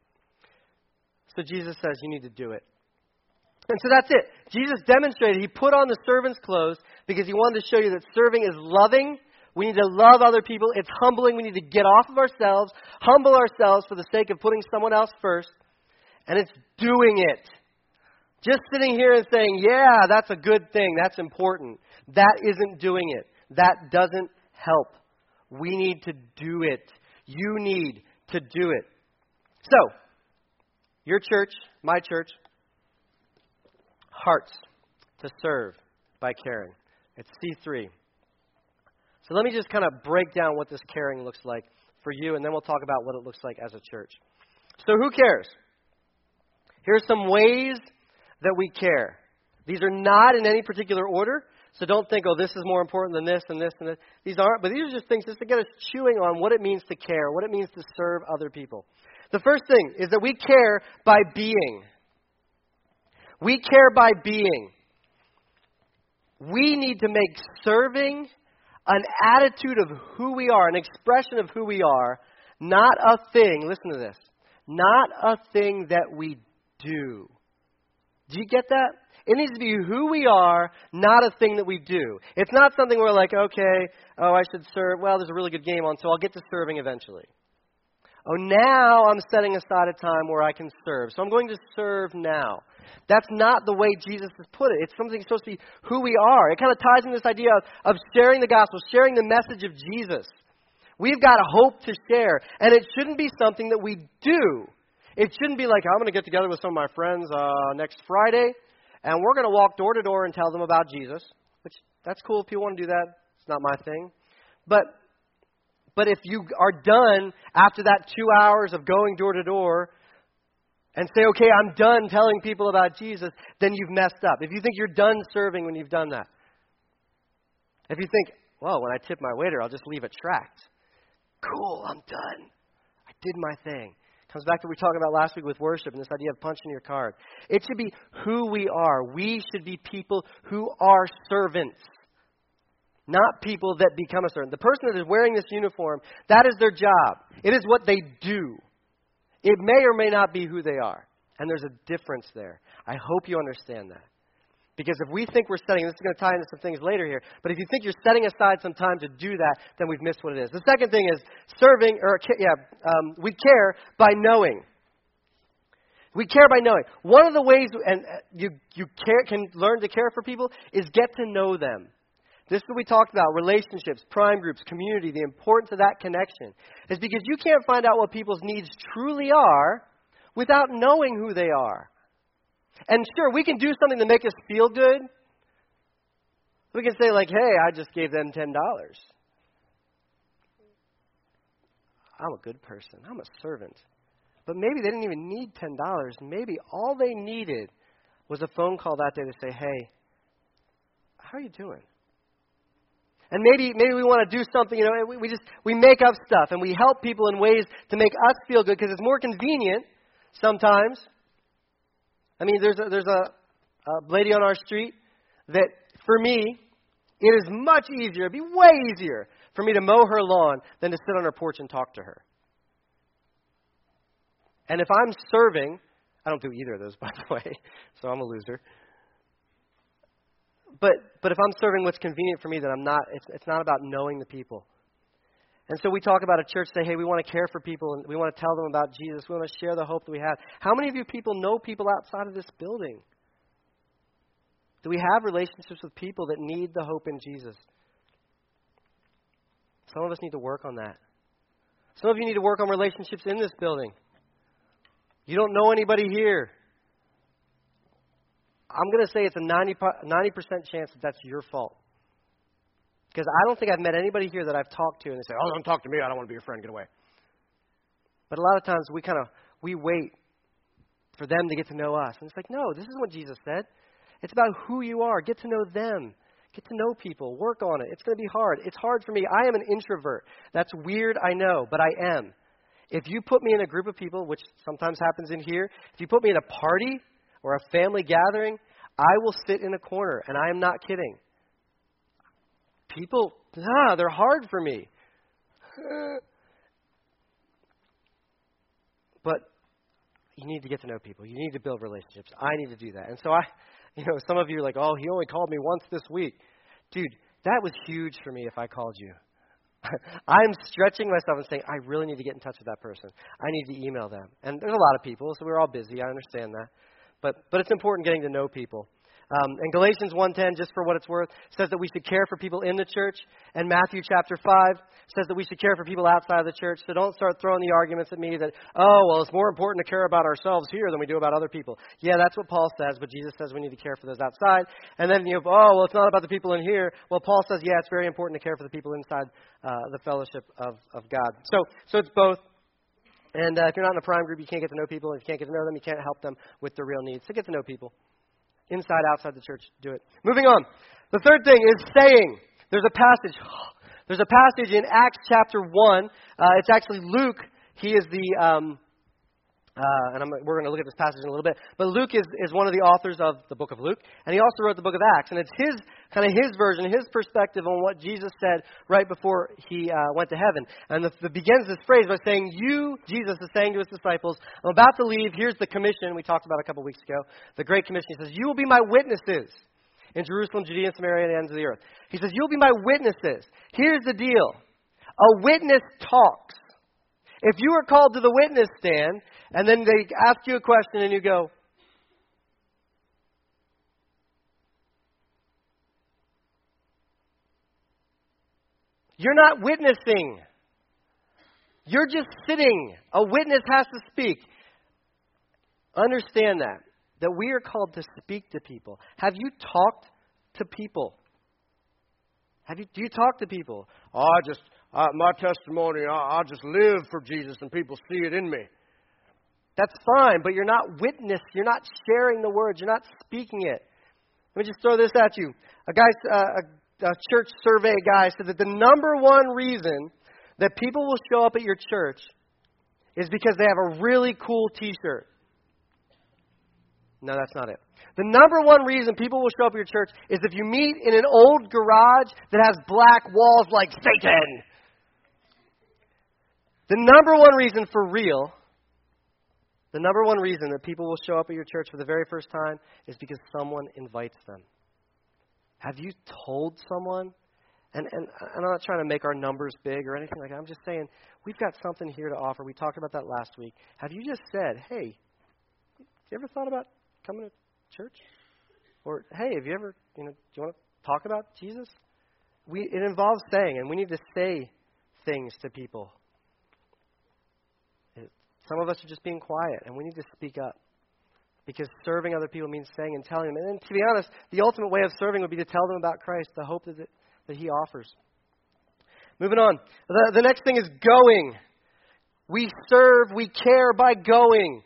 So Jesus says you need to do it. And so that's it. Jesus demonstrated. He put on the servant's clothes because he wanted to show you that serving is loving. We need to love other people. It's humbling. We need to get off of ourselves, humble ourselves for the sake of putting someone else first. And it's doing it. Just sitting here and saying, yeah, that's a good thing, that's important. That isn't doing it. That doesn't help. We need to do it. You need to do it. So, your church, my church, hearts to serve by caring. It's C three. So let me just kind of break down what this caring looks like for you, and then we'll talk about what it looks like as a church. So who cares? Here's some ways that we care. These are not in any particular order, so don't think, oh, this is more important than this and this and this. These aren't, but these are just things just to get us chewing on what it means to care, what it means to serve other people. The first thing is that we care by being. We care by being. We need to make serving an attitude of who we are, an expression of who we are, not a thing, listen to this, not a thing that we do. Do you get that? It needs to be who we are, not a thing that we do. It's not something where like, okay, oh, I should serve. Well, there's a really good game on, so I'll get to serving eventually. Oh, now I'm setting aside a time where I can serve. So I'm going to serve now. That's not the way Jesus has put it. It's something supposed to be who we are. It kind of ties in this idea of, of sharing the gospel, sharing the message of Jesus. We've got a hope to share, and it shouldn't be something that we do. It shouldn't be like, I'm going to get together with some of my friends uh, next Friday, and we're going to walk door to door and tell them about Jesus, which that's cool if people want to do that. It's not my thing. But but if you are done after that two hours of going door to door and say, okay, I'm done telling people about Jesus, then you've messed up. If you think you're done serving when you've done that. If you think, well, when I tip my waiter, I'll just leave a tract. Cool, I'm done. I did my thing. Comes back to what we talked about last week with worship and this idea of punching your card. It should be who we are. We should be people who are servants, not people that become a servant. The person that is wearing this uniform, that is their job. It is what they do. It may or may not be who they are. And there's a difference there. I hope you understand that. Because if we think we're setting, this is going to tie into some things later here, but if you think you're setting aside some time to do that, then we've missed what it is. The second thing is serving, or yeah, um, we care by knowing. We care by knowing. One of the ways, and you you care, can learn to care for people, is get to know them. This is what we talked about, relationships, prime groups, community, the importance of that connection. Is because you can't find out what people's needs truly are without knowing who they are. And sure, we can do something to make us feel good. We can say like, hey, I just gave them ten dollars. I'm a good person. I'm a servant. But maybe they didn't even need ten dollars. Maybe all they needed was a phone call that day to say, hey, how are you doing? And maybe maybe we want to do something, you know, we, we just, we make up stuff and we help people in ways to make us feel good because it's more convenient sometimes. I mean, there's a, there's a, a lady on our street that, for me, it is much easier, it'd be way easier for me to mow her lawn than to sit on her porch and talk to her. And if I'm serving, I don't do either of those, by the way, so I'm a loser. But but if I'm serving what's convenient for me, then I'm not, it's, it's not about knowing the people. And so we talk about a church, say, hey, we want to care for people, and we want to tell them about Jesus. We want to share the hope that we have. How many of you people know people outside of this building? Do we have relationships with people that need the hope in Jesus? Some of us need to work on that. Some of you need to work on relationships in this building. You don't know anybody here. I'm going to say it's a ninety percent chance that that's your fault. Because I don't think I've met anybody here that I've talked to and they say, oh, don't talk to me, I don't want to be your friend, get away. But a lot of times we kind of, we wait for them to get to know us. And it's like, no, this isn't what Jesus said. It's about who you are. Get to know them. Get to know people. Work on it. It's going to be hard. It's hard for me. I am an introvert. That's weird, I know, but I am. If you put me in a group of people, which sometimes happens in here, if you put me in a party or a family gathering, I will sit in a corner, and I am not kidding. People, ah, they're hard for me. But you need to get to know people. You need to build relationships. I need to do that. And so I, you know, some of you are like, oh, he only called me once this week. Dude, that was huge for me if I called you. I'm stretching myself and saying, I really need to get in touch with that person. I need to email them. And there's a lot of people, so we're all busy. I understand that. But but it's important getting to know people. Um, and Galatians one ten, just for what it's worth, says that we should care for people in the church. And Matthew chapter five says that we should care for people outside of the church. So don't start throwing the arguments at me that, oh, well, it's more important to care about ourselves here than we do about other people. Yeah, that's what Paul says, but Jesus says we need to care for those outside. And then, you know, oh, well, it's not about the people in here. Well, Paul says, yeah, it's very important to care for the people inside uh, the fellowship of, of God. So, so it's both. And uh, if you're not in a prime group, you can't get to know people. If you can't get to know them, you can't help them with their real needs. So get to know people. Inside, outside the church, do it. Moving on. The third thing is saying. There's a passage. There's a passage in Acts chapter one. Uh, it's actually Luke. He is the, um, uh, and I'm, we're going to look at this passage in a little bit. But Luke is, is one of the authors of the book of Luke. And he also wrote the book of Acts. And it's his, kind of his version, his perspective on what Jesus said right before he uh, went to heaven. And the, the begins this phrase by saying, you, Jesus is saying to his disciples, I'm about to leave. Here's the commission we talked about a couple weeks ago. The Great Commission. He says, you will be my witnesses in Jerusalem, Judea, and Samaria, and the ends of the earth. He says, you'll be my witnesses. Here's the deal. A witness talks. If you are called to the witness stand, and then they ask you a question and you go, you're not witnessing. You're just sitting. A witness has to speak. Understand that. That we are called to speak to people. Have you talked to people? Have you? Do you talk to people? Oh, I just, uh, my testimony, I, I just live for Jesus and people see it in me. That's fine, but you're not witness. You're not sharing the words. You're not speaking it. Let me just throw this at you. A guy, uh, a, a church survey guy said that the number one reason that people will show up at your church is because they have a really cool T-shirt. No, that's not it. The number one reason people will show up at your church is if you meet in an old garage that has black walls like Satan. The number one reason for real, the number one reason that people will show up at your church for the very first time is because someone invites them. Have you told someone? And, and, and I'm not trying to make our numbers big or anything like that. I'm just saying we've got something here to offer. We talked about that last week. Have you just said, hey, you ever thought about coming to church? Or, hey, have you ever, you know, do you want to talk about Jesus? We It involves saying, and we need to say things to people. It, some of us are just being quiet, and we need to speak up. Because serving other people means saying and telling them. And then, to be honest, the ultimate way of serving would be to tell them about Christ, the hope that, that He offers. Moving on. The, the next thing is going. We serve, we care by going.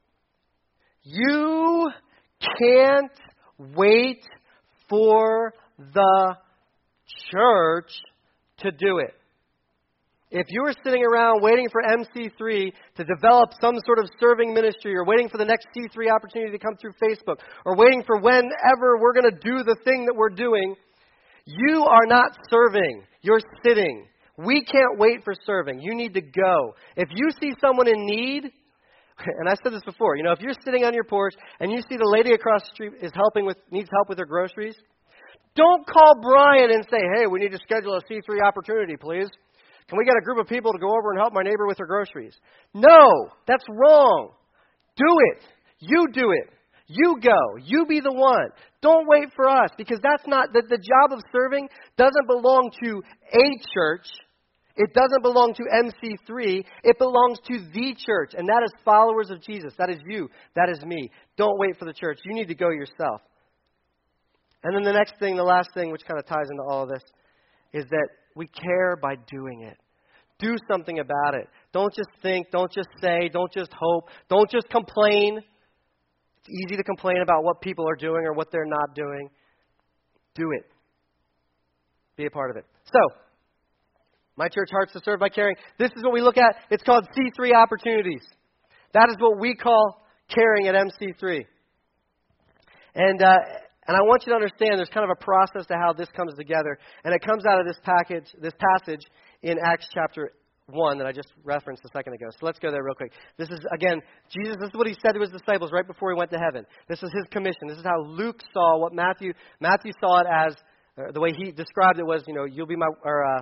You can't wait for the church to do it. If you are sitting around waiting for M C three to develop some sort of serving ministry, or waiting for the next C three opportunity to come through Facebook, or waiting for whenever we're going to do the thing that we're doing, you are not serving. You're sitting. We can't wait for serving. You need to go. If you see someone in need, and I said this before, you know, if you're sitting on your porch and you see the lady across the street is helping with needs help with her groceries, don't call Brian and say, hey, we need to schedule a C three opportunity, please. Can we get a group of people to go over and help my neighbor with her groceries? No, that's wrong. Do it. You do it. You go. You be the one. Don't wait for us, because that's not, the, the job of serving doesn't belong to a church. It doesn't belong to M C three. It belongs to the church, and that is followers of Jesus. That is you. That is me. Don't wait for the church. You need to go yourself. And then the next thing, the last thing, which kind of ties into all of this, is that we care by doing it. Do something about it. Don't just think. Don't just say. Don't just hope. Don't just complain. It's easy to complain about what people are doing or what they're not doing. Do it. Be a part of it. So, My Church Hearts to Serve by Caring. This is what we look at. It's called C three opportunities. That is what we call caring at M C three. And uh, and I want you to understand there's kind of a process to how this comes together. And it comes out of this package, this passage in Acts chapter one that I just referenced a second ago. So let's go there real quick. This is, again, Jesus, this is what He said to His disciples right before He went to heaven. This is His commission. This is how Luke saw what Matthew, Matthew saw it as, uh, the way he described it was, you know, you'll be my, or uh,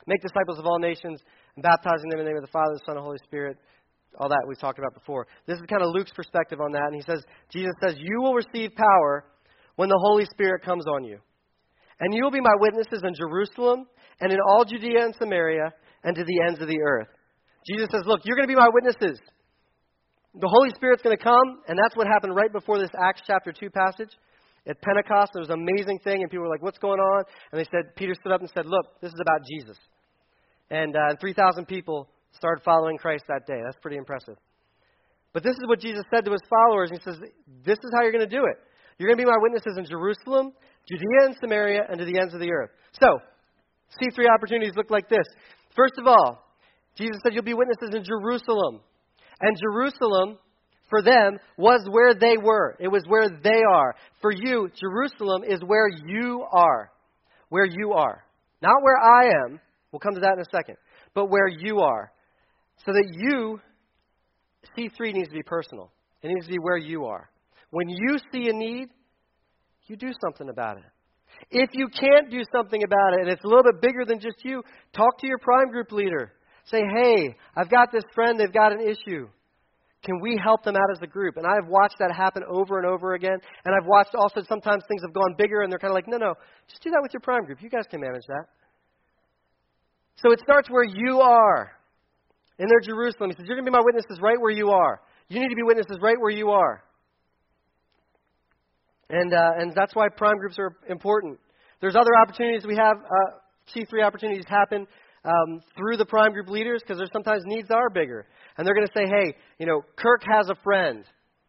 Make disciples of all nations, and baptizing them in the name of the Father, the Son, and the Holy Spirit. All that we've talked about before. This is kind of Luke's perspective on that. And he says, Jesus says, you will receive power when the Holy Spirit comes on you. And you will be my witnesses in Jerusalem and in all Judea and Samaria and to the ends of the earth. Jesus says, look, you're going to be my witnesses. The Holy Spirit's going to come, and that's what happened right before this Acts chapter two passage. At Pentecost, there was an amazing thing, and people were like, what's going on? And they said, Peter stood up and said, look, this is about Jesus. And uh, three thousand people started following Christ that day. That's pretty impressive. But this is what Jesus said to his followers. He says, this is how you're going to do it. You're going to be my witnesses in Jerusalem, Judea and Samaria, and to the ends of the earth. So, C three opportunities look like this. First of all, Jesus said you'll be witnesses in Jerusalem. And Jerusalem, for them, was where they were. It was where they are. For you, Jerusalem is where you are. Where you are. Not where I am. We'll come to that in a second. But where you are. So that you, C three needs to be personal. It needs to be where you are. When you see a need, you do something about it. If you can't do something about it, and it's a little bit bigger than just you, talk to your prime group leader. Say, hey, I've got this friend, they've got an issue. Can we help them out as a group? And I've watched that happen over and over again. And I've watched also sometimes things have gone bigger, and they're kind of like, no, no, just do that with your prime group. You guys can manage that. So it starts where you are. In their Jerusalem, he says, you're going to be my witnesses right where you are. You need to be witnesses right where you are. And uh, and that's why prime groups are important. There's other opportunities we have. Uh, C three opportunities happen um, through the prime group leaders because there's sometimes needs are bigger. And they're going to say, hey, you know, Kirk has a friend.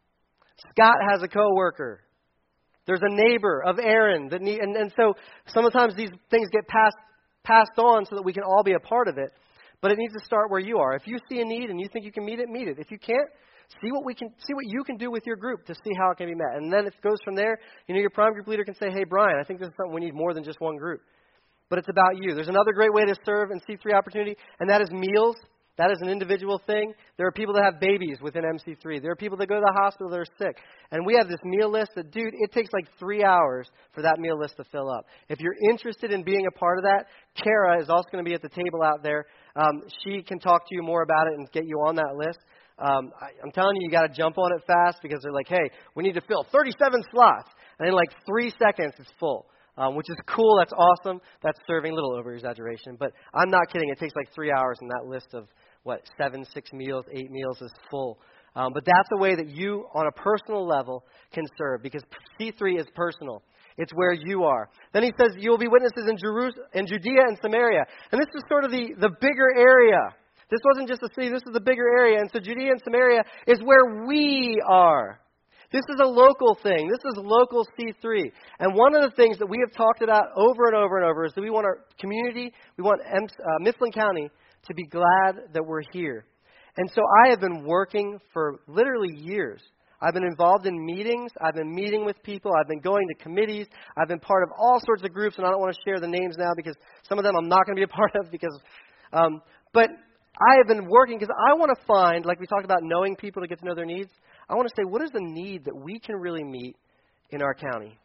Scott has a coworker. There's a neighbor of Aaron that need, and, and so sometimes these things get passed passed on so that we can all be a part of it. But it needs to start where you are. If you see a need and you think you can meet it, meet it. If you can't, see what we can see what you can do with your group to see how it can be met. And then it goes from there. You know, your prime group leader can say, hey, Brian, I think this is something we need more than just one group. But it's about you. There's another great way to serve in C three opportunity, and that is meals. That is an individual thing. There are people that have babies within M C three. There are people that go to the hospital that are sick. And we have this meal list that, dude, it takes like three hours for that meal list to fill up. If you're interested in being a part of that, Kara is also going to be at the table out there. Um, she can talk to you more about it and get you on that list. Um, I, I'm telling you, you got to jump on it fast because they're like, hey, we need to fill thirty-seven slots. And in like three seconds, it's full. Um, which is cool. That's awesome. That's serving. A little over-exaggeration. But I'm not kidding. It takes like three hours, and that list of, what, seven, six meals, eight meals is full. Um, but that's a way that you, on a personal level, can serve. Because C three is personal. It's where you are. Then he says, you will be witnesses in, Jerusalem, in Judea and Samaria. And this is sort of the, the bigger area. This wasn't just a city. This is the bigger area. And so Judea and Samaria is where we are. This is a local thing. This is local C three. And one of the things that we have talked about over and over and over is that we want our community, we want uh, Mifflin County to be glad that we're here. And so I have been working for literally years. I've been involved in meetings. I've been meeting with people. I've been going to committees. I've been part of all sorts of groups, and I don't want to share the names now because some of them I'm not going to be a part of. because, um, But I have been working because I want to find, like we talked about knowing people to get to know their needs, I want to say, what is the need that we can really meet in our county?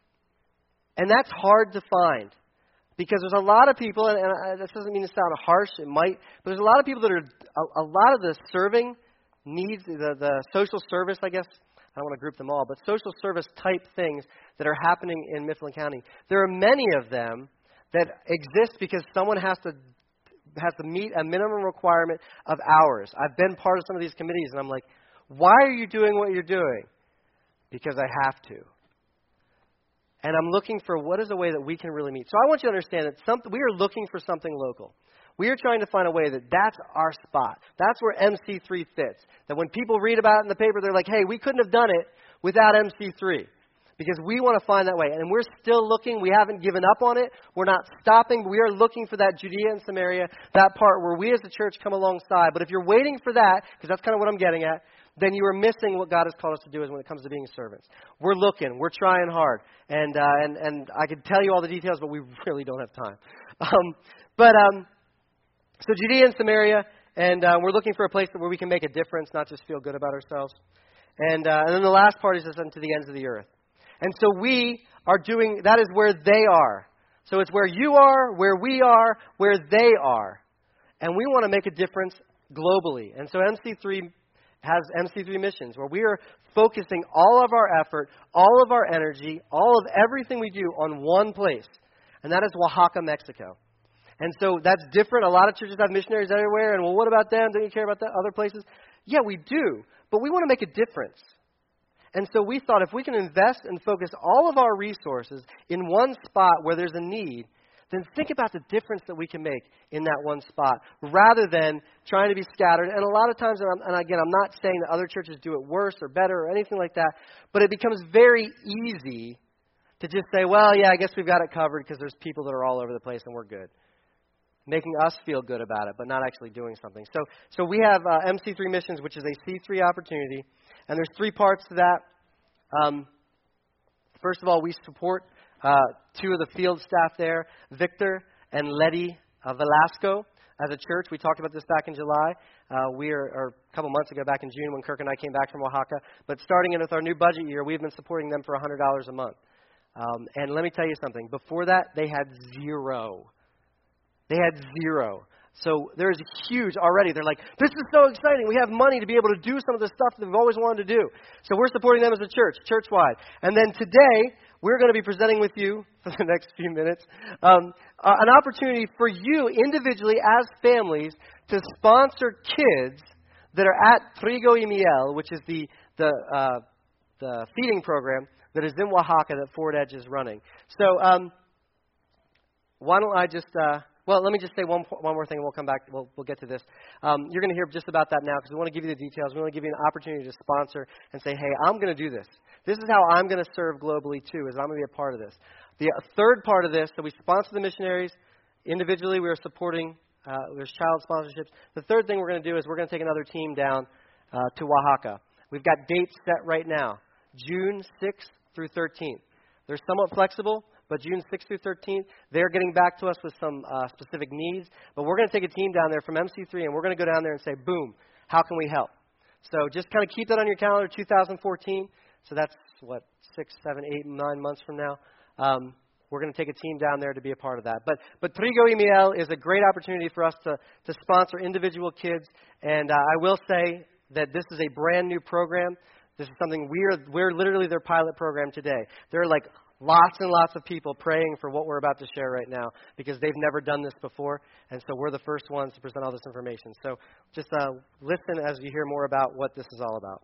And that's hard to find because there's a lot of people, and, and this doesn't mean to sound harsh, it might, but there's a lot of people that are, a, a lot of the serving needs, the, the social service, I guess, I don't want to group them all, but social service type things that are happening in Mifflin County. There are many of them that exist because someone has to has to meet a minimum requirement of hours. I've been part of some of these committees, and I'm like, why are you doing what you're doing? Because I have to. And I'm looking for what is a way that we can really meet. So I want you to understand that some, we are looking for something local. We are trying to find a way that that's our spot. That's where M C three fits. That when people read about it in the paper, they're like, hey, we couldn't have done it without M C three. Because we want to find that way. And we're still looking. We haven't given up on it. We're not stopping. We are looking for that Judea and Samaria, that part where we as a church come alongside. But if you're waiting for that, because that's kind of what I'm getting at, then you are missing what God has called us to do when it comes to being servants. We're looking. We're trying hard. And uh, and, and I could tell you all the details, but we really don't have time. Um, but um, so Judea and Samaria, and uh, we're looking for a place where we can make a difference, not just feel good about ourselves. And, uh, and then the last part is unto the ends of the earth. And so we are doing, that is where they are. So it's where you are, where we are, where they are. And we want to make a difference globally. And so M C three has M C three missions, where we are focusing all of our effort, all of our energy, all of everything we do on one place. And that is Oaxaca, Mexico. And so that's different. A lot of churches have missionaries everywhere. And, well, what about them? Don't you care about that other places? Yeah, we do. But we want to make a difference. And so we thought if we can invest and focus all of our resources in one spot where there's a need, then think about the difference that we can make in that one spot rather than trying to be scattered. And a lot of times, and, I'm, and again, I'm not saying that other churches do it worse or better or anything like that, but it becomes very easy to just say, well, yeah, I guess we've got it covered because there's people that are all over the place and we're good. Making us feel good about it, but not actually doing something. So so we have uh, M C three Missions, which is a C three opportunity, and there's three parts to that. Um, first of all, we support uh, two of the field staff there, Victor and Letty uh, Velasco, as a church. We talked about this back in July. Uh, we are, or a couple months ago, back in June, when Kirk and I came back from Oaxaca. But starting in with our new budget year, we've been supporting them for one hundred dollars a month. Um, and let me tell you something. Before that, they had zero. They had zero. So there's huge already. They're like, this is so exciting. We have money to be able to do some of the stuff that we've always wanted to do. So we're supporting them as a church, church-wide. And then today, we're going to be presenting with you, for the next few minutes, um, uh, an opportunity for you individually as families to sponsor kids that are at Trigo y Miel, which is the, the, uh, the feeding program that is in Oaxaca that Forward Edge is running. So um, why don't I just... Uh, Well, let me just say one one more thing, and we'll come back. We'll, we'll get to this. Um, you're going to hear just about that now because we want to give you the details. We want to give you an opportunity to sponsor and say, hey, I'm going to do this. This is how I'm going to serve globally, too, is I'm going to be a part of this. The third part of this, so we sponsor the missionaries. Individually, we are supporting, uh, there's child sponsorships. The third thing we're going to do is we're going to take another team down uh, to Oaxaca. We've got dates set right now, June sixth through thirteenth. They're somewhat flexible. But June sixth through thirteenth, they're getting back to us with some uh, specific needs. But we're going to take a team down there from M C three, and we're going to go down there and say, boom, how can we help? So just kind of keep that on your calendar, two thousand fourteen. So that's, what, six, seven, eight, nine months from now. Um, we're going to take a team down there to be a part of that. But but Trigo y Miel is a great opportunity for us to, to sponsor individual kids. And uh, I will say that this is a brand new program. This is something we're, we're literally their pilot program today. They're like lots and lots of people praying for what we're about to share right now because they've never done this before, and so we're the first ones to present all this information. So just uh, listen as you hear more about what this is all about.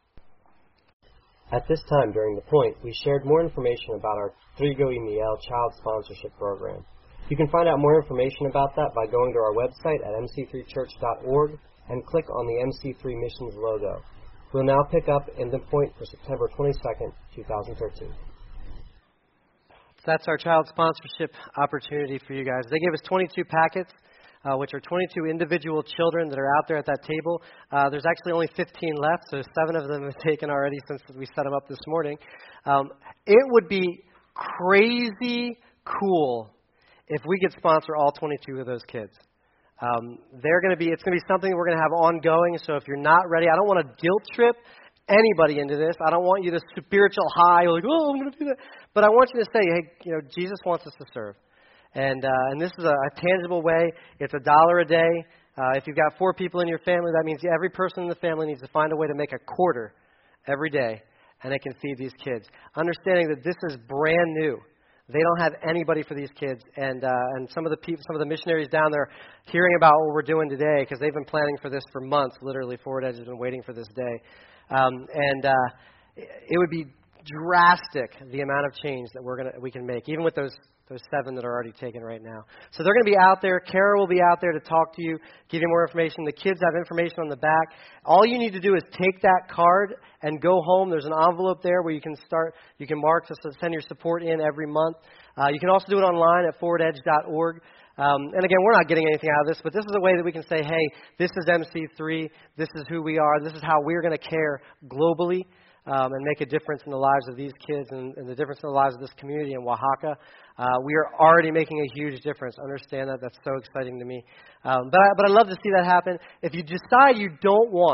At this time during the point, we shared more information about our Trigo y Miel Child Sponsorship Program. You can find out more information about that by going to our website at m c three church dot org and click on the M C three Missions logo. We'll now pick up in the point for September twenty-second, twenty thirteen. That's our child sponsorship opportunity for you guys. They gave us twenty-two packets, uh, which are twenty-two individual children that are out there at that table. Uh, there's actually only fifteen left, so seven of them have taken already since we set them up this morning. Um, it would be crazy cool if we could sponsor all twenty-two of those kids. Um, they're going to be. It's going to be something we're going to have ongoing. So if you're not ready, I don't want to guilt trip anybody into this. I don't want you to spiritual high, like, oh, I'm going to do that. But I want you to say, hey, you know, Jesus wants us to serve. And uh, and this is a, a tangible way. It's a dollar a day. Uh, if you've got four people in your family, that means every person in the family needs to find a way to make a quarter every day, and they can feed these kids. Understanding that this is brand new. They don't have anybody for these kids, and uh, and some of the people, some of the missionaries down there, hearing about what we're doing today, because they've been planning for this for months. Literally, Forward Edge has been waiting for this day. Um, and uh, it would be drastic the amount of change that we're gonna we can make, even with those those seven that are already taken right now. So they're going to be out there. Kara will be out there to talk to you, give you more information. The kids have information on the back. All you need to do is take that card and go home. There's an envelope there where you can start. You can mark to send your support in every month. Uh, you can also do it online at forward edge dot org. Um, and again, we're not getting anything out of this, but this is a way that we can say, hey, this is M C three, this is who we are, this is how we're going to care globally um, and make a difference in the lives of these kids and, and the difference in the lives of this community in Oaxaca. Uh, we are already making a huge difference. Understand that. That's so exciting to me. Um, but, I, but I'd love to see that happen. If you decide you don't want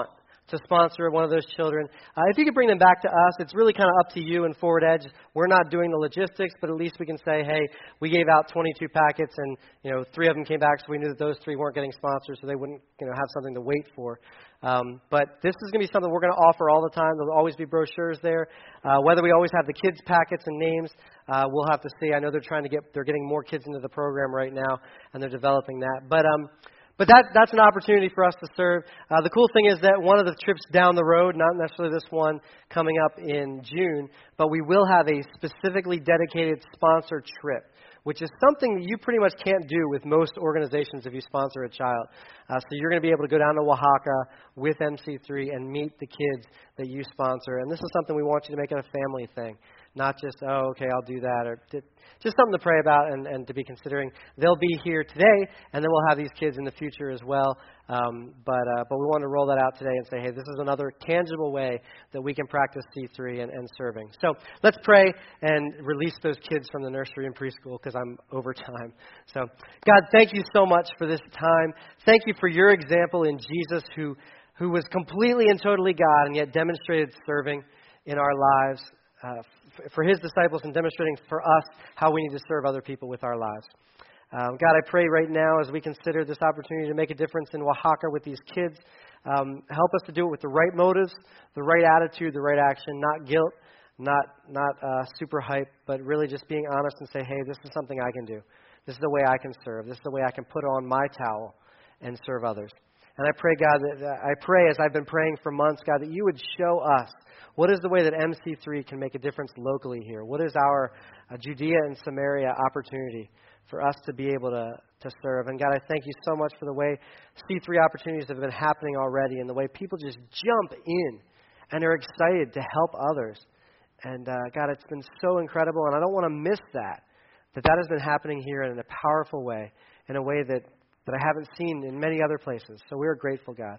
to sponsor one of those children. Uh, if you could bring them back to us, it's really kind of up to you and Forward Edge. We're not doing the logistics, but at least we can say, hey, we gave out twenty-two packets, and you know, three of them came back, so we knew that those three weren't getting sponsored, so they wouldn't, you know, have something to wait for. Um, but this is going to be something we're going to offer all the time. There'll always be brochures there. Uh, whether we always have the kids' packets and names, uh, we'll have to see. I know they're trying to get, they're getting more kids into the program right now, and they're developing that. But um, But that, that's an opportunity for us to serve. Uh, the cool thing is that one of the trips down the road, not necessarily this one coming up in June, but we will have a specifically dedicated sponsor trip, which is something that you pretty much can't do with most organizations if you sponsor a child. Uh, so you're going to be able to go down to Oaxaca with M C three and meet the kids that you sponsor. And this is something we want you to make it a family thing, not just, oh, okay, I'll do that, or just something to pray about and, and to be considering. They'll be here today, and then we'll have these kids in the future as well. Um, but uh, but we want to roll that out today and say, hey, this is another tangible way that we can practice C three and, and serving. So let's pray and release those kids from the nursery and preschool, because I'm over time. So God, thank you so much for this time. Thank you for your example in Jesus, who who was completely and totally God and yet demonstrated serving in our lives. Uh, f- for his disciples and demonstrating for us how we need to serve other people with our lives. Um, God, I pray right now as we consider this opportunity to make a difference in Oaxaca with these kids, um, help us to do it with the right motives, the right attitude, the right action, not guilt, not not uh, super hype, but really just being honest and say, hey, this is something I can do. This is the way I can serve. This is the way I can put on my towel and serve others. And I pray, God, that uh, I pray as I've been praying for months, God, that you would show us what is the way that M C three can make a difference locally here. What is our uh, Judea and Samaria opportunity for us to be able to, to serve. And God, I thank you so much for the way C three opportunities have been happening already and the way people just jump in and are excited to help others. And uh, God, it's been so incredible, and I don't want to miss that, that that has been happening here in a powerful way, in a way that, that I haven't seen in many other places. So we're grateful, God.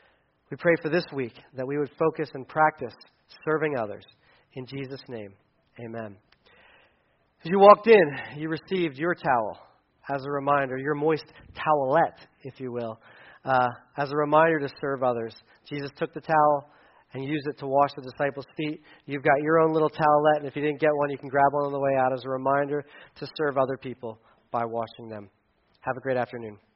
We pray for this week that we would focus and practice serving others. In Jesus' name, amen. As you walked in, you received your towel as a reminder, your moist towelette, if you will, uh, as a reminder to serve others. Jesus took the towel and used it to wash the disciples' feet. You've got your own little towelette, and if you didn't get one, you can grab one on the way out as a reminder to serve other people by washing them. Have a great afternoon.